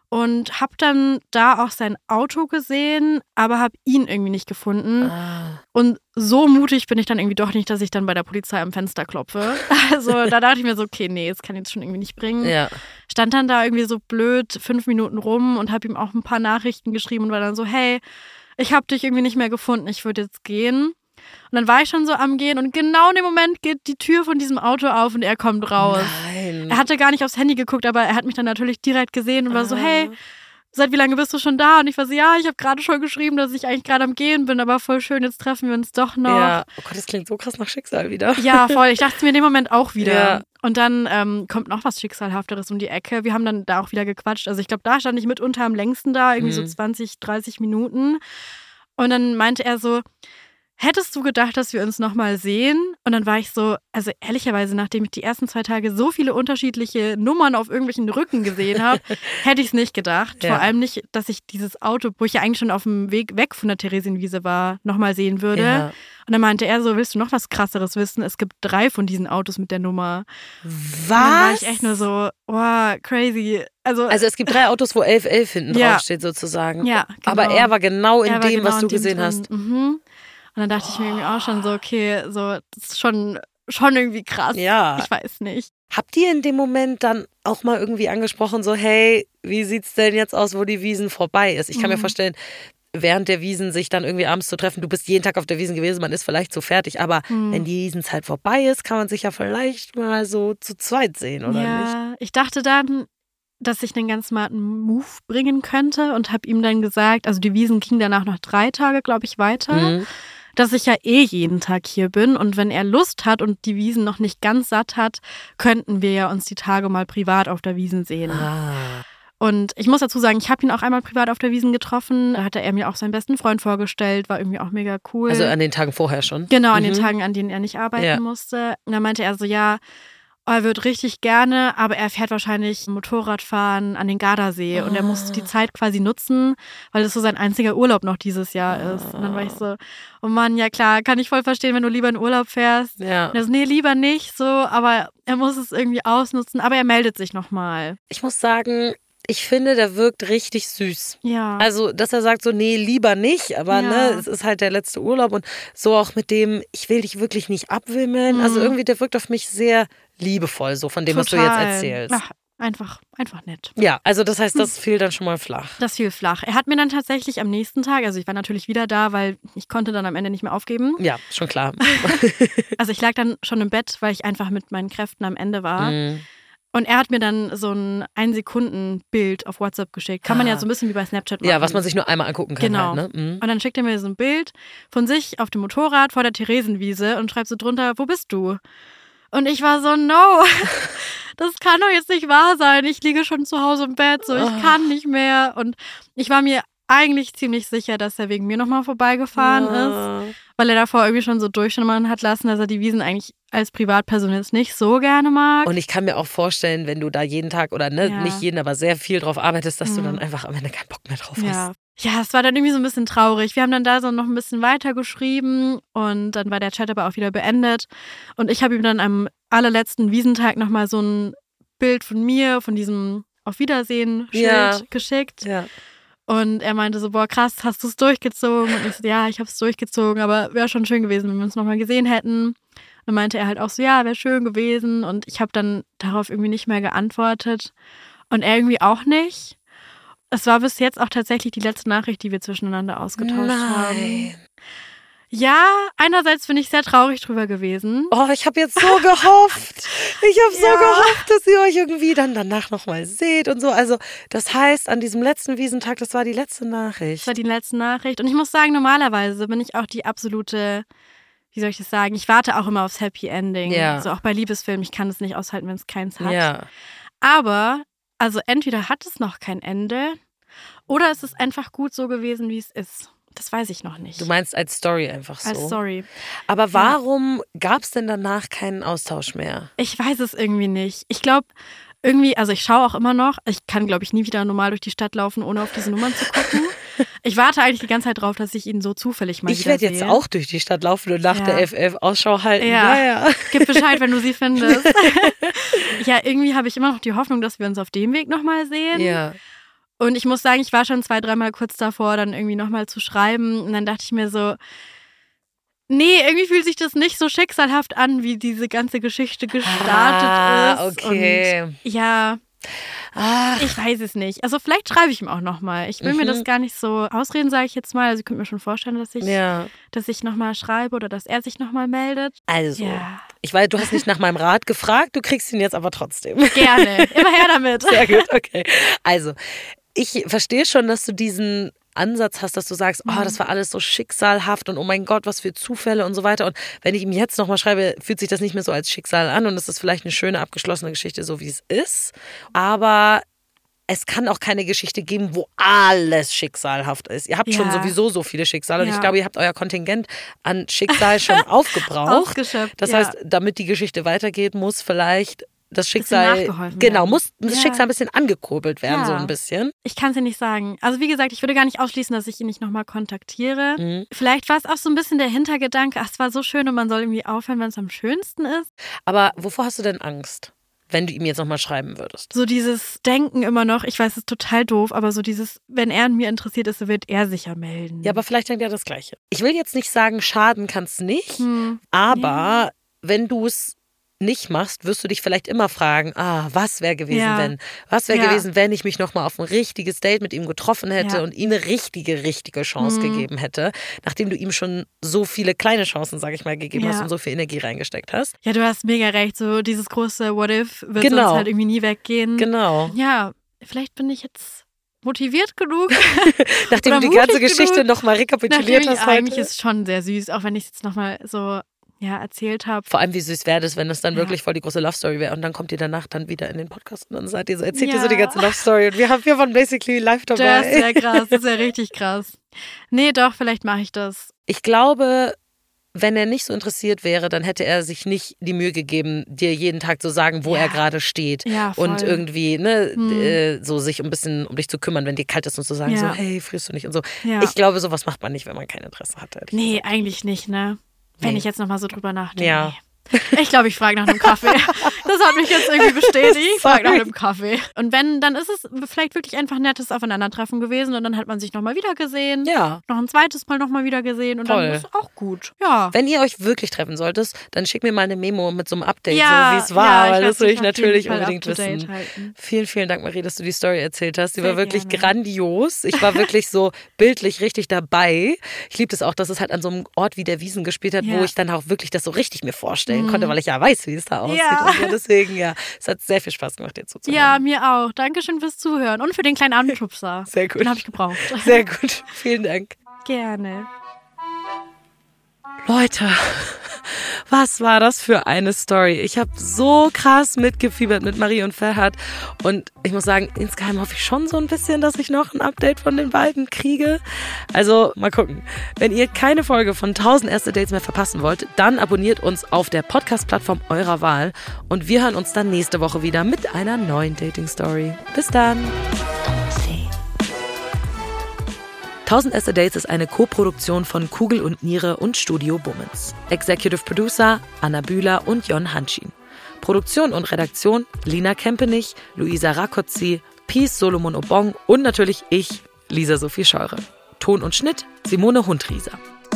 Und habe dann da auch sein Auto gesehen, aber habe ihn irgendwie nicht gefunden. Und so mutig bin ich dann irgendwie doch nicht, dass ich dann bei der Polizei am Fenster klopfe. Also da dachte ich mir so, okay, nee, das kann ich jetzt schon irgendwie nicht bringen. Ja. Stand dann da irgendwie so blöd 5 Minuten rum und habe ihm auch ein paar Nachrichten geschrieben und war dann so, hey, ich habe dich irgendwie nicht mehr gefunden, ich würde jetzt gehen. Und dann war ich schon so am Gehen und genau in dem Moment geht die Tür von diesem Auto auf und er kommt raus. Nein. Er hatte gar nicht aufs Handy geguckt, aber er hat mich dann natürlich direkt gesehen und war so, hey, seit wie lange bist du schon da? Und ich war so, ja, ich habe gerade schon geschrieben, dass ich eigentlich gerade am Gehen bin, aber voll schön, jetzt treffen wir uns doch noch. Ja, oh Gott, das klingt so krass nach Schicksal wieder. Ja, voll. Ich dachte es mir in dem Moment auch wieder. Ja. Und dann kommt noch was Schicksalhafteres um die Ecke. Wir haben dann da auch wieder gequatscht. Also ich glaube, da stand ich mitunter am längsten da, irgendwie so 20, 30 Minuten. Und dann meinte er so, hättest du gedacht, dass wir uns nochmal sehen? Und dann war ich so, also ehrlicherweise, nachdem ich die ersten 2 Tage so viele unterschiedliche Nummern auf irgendwelchen Rücken gesehen habe, hätte ich es nicht gedacht. Ja. Vor allem nicht, dass ich dieses Auto, wo ich ja eigentlich schon auf dem Weg weg von der Theresienwiese war, nochmal sehen würde. Ja. Und dann meinte er so, willst du noch was Krasseres wissen? Es gibt 3 von diesen Autos mit der Nummer. Was? Und dann war ich echt nur so, wow, crazy. Also es gibt 3 Autos, wo 1111 hinten draufsteht sozusagen. Ja, genau. Aber er war genau in dem, was du gesehen hast. Und dann dachte ich mir irgendwie auch schon so, okay, so das ist schon irgendwie krass. Ja. Ich weiß nicht. Habt ihr in dem Moment dann auch mal irgendwie angesprochen, so hey, wie sieht's denn jetzt aus, wo die Wiesn vorbei ist? Ich kann mir vorstellen, während der Wiesn sich dann irgendwie abends zu treffen, du bist jeden Tag auf der Wiesn gewesen, man ist vielleicht so fertig, aber wenn die Wiesnzeit vorbei ist, kann man sich ja vielleicht mal so zu zweit sehen, oder nicht? Ja, ich dachte dann, dass ich einen ganz smarten Move bringen könnte und habe ihm dann gesagt, also die Wiesn ging danach noch 3 Tage, glaube ich, weiter. Dass ich ja jeden Tag hier bin und wenn er Lust hat und die Wiesn noch nicht ganz satt hat, könnten wir ja uns die Tage mal privat auf der Wiesn sehen. Und ich muss dazu sagen, ich habe ihn auch einmal privat auf der Wiesn getroffen. Da hatte er mir auch seinen besten Freund vorgestellt, war irgendwie auch mega cool. Also an den Tagen vorher schon? Genau, an den Tagen, an denen er nicht arbeiten musste. Und dann meinte er so, ja, er wird richtig gerne, aber er fährt wahrscheinlich Motorradfahren an den Gardasee und er muss die Zeit quasi nutzen, weil das so sein einziger Urlaub noch dieses Jahr ist. Und dann war ich so, oh Mann, ja klar, kann ich voll verstehen, wenn du lieber in Urlaub fährst. Ja. Und er so, nee, lieber nicht so, aber er muss es irgendwie ausnutzen, aber er meldet sich nochmal. Ich muss sagen, ich finde, der wirkt richtig süß. Ja. Also, dass er sagt so, nee, lieber nicht, aber ne, es ist halt der letzte Urlaub und so auch mit dem, ich will dich wirklich nicht abwimmeln. Also irgendwie, der wirkt auf mich sehr liebevoll, so von dem, was du jetzt erzählst. Ach, einfach nett. Ja, also das heißt, das fiel dann schon mal flach. Das fiel flach. Er hat mir dann tatsächlich am nächsten Tag, also ich war natürlich wieder da, weil ich konnte dann am Ende nicht mehr aufgeben. Ja, schon klar. Also ich lag dann schon im Bett, weil ich einfach mit meinen Kräften am Ende war. Und er hat mir dann so ein 1-Sekunden-Bild auf WhatsApp geschickt. Kann man ja so ein bisschen wie bei Snapchat machen. Ja, was man sich nur einmal angucken kann. Genau. Halt, ne? Und dann schickt er mir so ein Bild von sich auf dem Motorrad vor der Theresienwiese und schreibt so drunter, wo bist du? Und ich war so, no, das kann doch jetzt nicht wahr sein. Ich liege schon zu Hause im Bett, so ich kann nicht mehr. Und ich war mir eigentlich ziemlich sicher, dass er wegen mir nochmal vorbeigefahren ist, weil er davor irgendwie schon so durchschimmern hat lassen, dass er die Wiesen eigentlich als Privatperson jetzt nicht so gerne mag. Und ich kann mir auch vorstellen, wenn du da jeden Tag oder ne, nicht jeden, aber sehr viel drauf arbeitest, dass du dann einfach am Ende keinen Bock mehr drauf hast. Ja, es war dann irgendwie so ein bisschen traurig. Wir haben dann da so noch ein bisschen weiter geschrieben und dann war der Chat aber auch wieder beendet. Und ich habe ihm dann am allerletzten Wiesentag nochmal so ein Bild von mir, von diesem Auf Wiedersehen-Schild geschickt. Ja. Und er meinte so, boah, krass, hast du es durchgezogen? Und ich so, ja, ich habe es durchgezogen, aber wäre schon schön gewesen, wenn wir uns nochmal gesehen hätten. Und dann meinte er halt auch so, ja, wäre schön gewesen. Und ich habe dann darauf irgendwie nicht mehr geantwortet. Und er irgendwie auch nicht. Es war bis jetzt auch tatsächlich die letzte Nachricht, die wir zwischeneinander ausgetauscht haben. Ja, einerseits bin ich sehr traurig drüber gewesen. Oh, ich habe jetzt so gehofft. Ich habe so gehofft, dass ihr euch irgendwie dann danach nochmal seht und so. Also das heißt, an diesem letzten Wiesentag, das war die letzte Nachricht. Das war die letzte Nachricht. Und ich muss sagen, normalerweise bin ich auch die absolute, wie soll ich das sagen, ich warte auch immer aufs Happy Ending. Ja. So auch bei Liebesfilmen, ich kann es nicht aushalten, wenn es keins hat. Ja. Aber, also entweder hat es noch kein Ende oder es ist einfach gut so gewesen, wie es ist. Das weiß ich noch nicht. Du meinst als Story einfach so? Als Story. Aber warum gab es denn danach keinen Austausch mehr? Ich weiß es irgendwie nicht. Ich glaube, irgendwie, also ich schaue auch immer noch. Ich kann, glaube ich, nie wieder normal durch die Stadt laufen, ohne auf diese Nummern zu gucken. Ich warte eigentlich die ganze Zeit drauf, dass ich ihn so zufällig mal wieder sehe. Ich werde jetzt auch durch die Stadt laufen und nach der FF Ausschau halten. Ja. Gib Bescheid, wenn du sie findest. Ja, irgendwie habe ich immer noch die Hoffnung, dass wir uns auf dem Weg nochmal sehen. Ja. Und ich muss sagen, ich war schon 2-3 Mal kurz davor, dann irgendwie nochmal zu schreiben. Und dann dachte ich mir so, nee, irgendwie fühlt sich das nicht so schicksalhaft an, wie diese ganze Geschichte gestartet ist. Okay. Und ja, ich weiß es nicht. Also vielleicht schreibe ich ihm auch nochmal. Ich will mir das gar nicht so ausreden, sage ich jetzt mal. Also ich könnte mir schon vorstellen, dass ich nochmal schreibe oder dass er sich nochmal meldet. Also, ich weiß, du hast nicht nach meinem Rat gefragt, du kriegst ihn jetzt aber trotzdem. Gerne, immer her damit. Sehr gut, okay. Also, ich verstehe schon, dass du diesen Ansatz hast, dass du sagst, oh, das war alles so schicksalhaft und oh mein Gott, was für Zufälle und so weiter. Und wenn ich ihm jetzt nochmal schreibe, fühlt sich das nicht mehr so als Schicksal an und es ist vielleicht eine schöne, abgeschlossene Geschichte, so wie es ist. Aber es kann auch keine Geschichte geben, wo alles schicksalhaft ist. Ihr habt schon sowieso so viele Schicksale und ich glaube, ihr habt euer Kontingent an Schicksal schon aufgebraucht. Ausgeschöpft, das heißt, damit die Geschichte weitergeht, muss vielleicht das Schicksal, muss das Schicksal ein bisschen angekurbelt werden, so ein bisschen. Ich kann es dir nicht sagen. Also wie gesagt, ich würde gar nicht ausschließen, dass ich ihn nicht nochmal kontaktiere. Vielleicht war es auch so ein bisschen der Hintergedanke, ach, es war so schön und man soll irgendwie aufhören, wenn es am schönsten ist. Aber wovor hast du denn Angst, wenn du ihm jetzt nochmal schreiben würdest? So dieses Denken immer noch, ich weiß, es ist total doof, aber so dieses, wenn er an mir interessiert ist, so wird er sich ja melden. Ja, aber vielleicht denkt er das Gleiche. Ich will jetzt nicht sagen, schaden kann es nicht, aber wenn du es nicht machst, wirst du dich vielleicht immer fragen, was wäre gewesen, wenn? Was wäre gewesen, wenn ich mich nochmal auf ein richtiges Date mit ihm getroffen hätte und ihm eine richtige Chance gegeben hätte, nachdem du ihm schon so viele kleine Chancen, sage ich mal, gegeben hast und so viel Energie reingesteckt hast. Ja, du hast mega recht, so dieses große What If wird sonst halt irgendwie nie weggehen. Genau. Ja, vielleicht bin ich jetzt motiviert genug. Nachdem du die ganze Geschichte nochmal rekapituliert hast heute. Eigentlich ist es schon sehr süß, auch wenn ich es jetzt nochmal so erzählt habe. Vor allem, wie süß wäre das, wenn das dann wirklich voll die große Love-Story wäre und dann kommt ihr danach dann wieder in den Podcast und dann seid ihr so, erzählt ihr so die ganze Love-Story und wir waren basically live dabei. Das ist ja krass, das ist ja richtig krass. Nee, doch, vielleicht mache ich das. Ich glaube, wenn er nicht so interessiert wäre, dann hätte er sich nicht die Mühe gegeben, dir jeden Tag zu sagen, wo er gerade steht. Ja, voll. Und irgendwie, so sich ein bisschen um dich zu kümmern, wenn dir kalt ist und zu sagen, so, hey, frierst du nicht und so. Ja. Ich glaube, sowas macht man nicht, wenn man kein Interesse hat. Nee, eigentlich nicht, ne? Wenn ich jetzt nochmal so drüber nachdenke. Ja. Ich glaube, ich frage nach einem Kaffee. Das hat mich jetzt irgendwie bestätigt. Ich frage nach einem Kaffee. Und wenn, dann ist es vielleicht wirklich einfach ein nettes Aufeinandertreffen gewesen und dann hat man sich nochmal wieder gesehen. Ja. Noch ein zweites Mal nochmal wieder gesehen und dann ist es auch gut. Ja. Wenn ihr euch wirklich treffen solltet, dann schickt mir mal eine Memo mit so einem Update, so wie es war, weil das will ich natürlich unbedingt wissen. Vielen, vielen Dank, Marie, dass du die Story erzählt hast. Die war wirklich grandios. Ich war wirklich so bildlich richtig dabei. Ich liebe das auch, dass es halt an so einem Ort wie der Wiesn gespielt hat, wo ich dann auch wirklich das so richtig mir vorstellen konnte, weil ich ja weiß, wie es da aussieht. Ja. Und so. Deswegen, es hat sehr viel Spaß gemacht, dir zuzuhören. Ja, mir auch. Dankeschön fürs Zuhören und für den kleinen Abendschubser. Sehr gut. Den habe ich gebraucht. Sehr gut. Vielen Dank. Gerne. Leute, was war das für eine Story? Ich habe so krass mitgefiebert mit Marie und Ferhat und ich muss sagen, insgeheim hoffe ich schon so ein bisschen, dass ich noch ein Update von den beiden kriege. Also mal gucken. Wenn ihr keine Folge von 1000 erste Dates mehr verpassen wollt, dann abonniert uns auf der Podcast-Plattform eurer Wahl und wir hören uns dann nächste Woche wieder mit einer neuen Dating-Story. Bis dann! 1000 erste Dates ist eine Co-Produktion von Kugel und Niere und Studio Bummens. Executive Producer Anna Bühler und Jon Hanschin. Produktion und Redaktion Lina Kempenich, Luisa Rakotzi, Peace Solomon Obong und natürlich ich, Lisa Sophie Scheure. Ton und Schnitt Simone Hundrieser.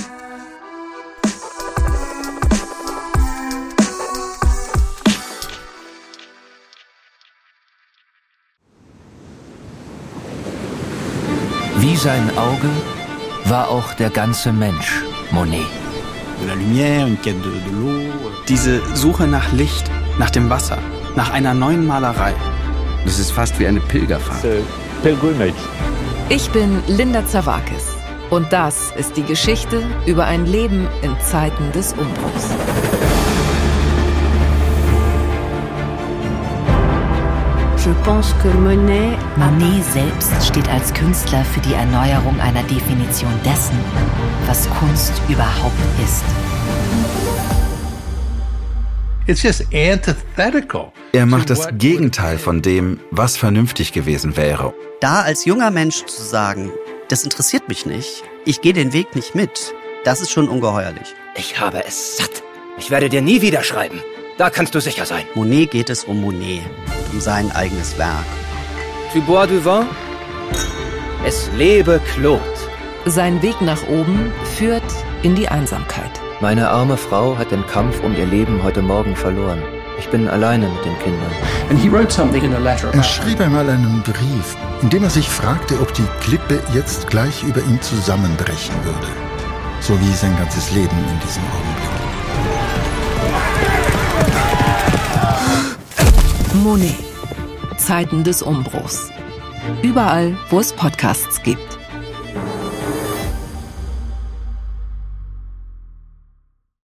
Wie sein Auge war auch der ganze Mensch Monet. Diese Suche nach Licht, nach dem Wasser, nach einer neuen Malerei. Das ist fast wie eine Pilgerfahrt. Ich bin Linda Zawakis und das ist die Geschichte über ein Leben in Zeiten des Umbruchs. Monet selbst steht als Künstler für die Erneuerung einer Definition dessen, was Kunst überhaupt ist. Er macht das Gegenteil von dem, was vernünftig gewesen wäre. Da als junger Mensch zu sagen, das interessiert mich nicht, ich gehe den Weg nicht mit, das ist schon ungeheuerlich. Ich habe es satt. Ich werde dir nie wieder schreiben. Da kannst du sicher sein. Monet geht es um Monet, um sein eigenes Werk. Tu bois du vin? Es lebe Claude. Sein Weg nach oben führt in die Einsamkeit. Meine arme Frau hat den Kampf um ihr Leben heute Morgen verloren. Ich bin alleine mit den Kindern. Er schrieb einmal einen Brief, in dem er sich fragte, ob die Klippe jetzt gleich über ihm zusammenbrechen würde. So wie sein ganzes Leben in diesem Augenblick. Monet. Zeiten des Umbruchs. Überall, wo es Podcasts gibt.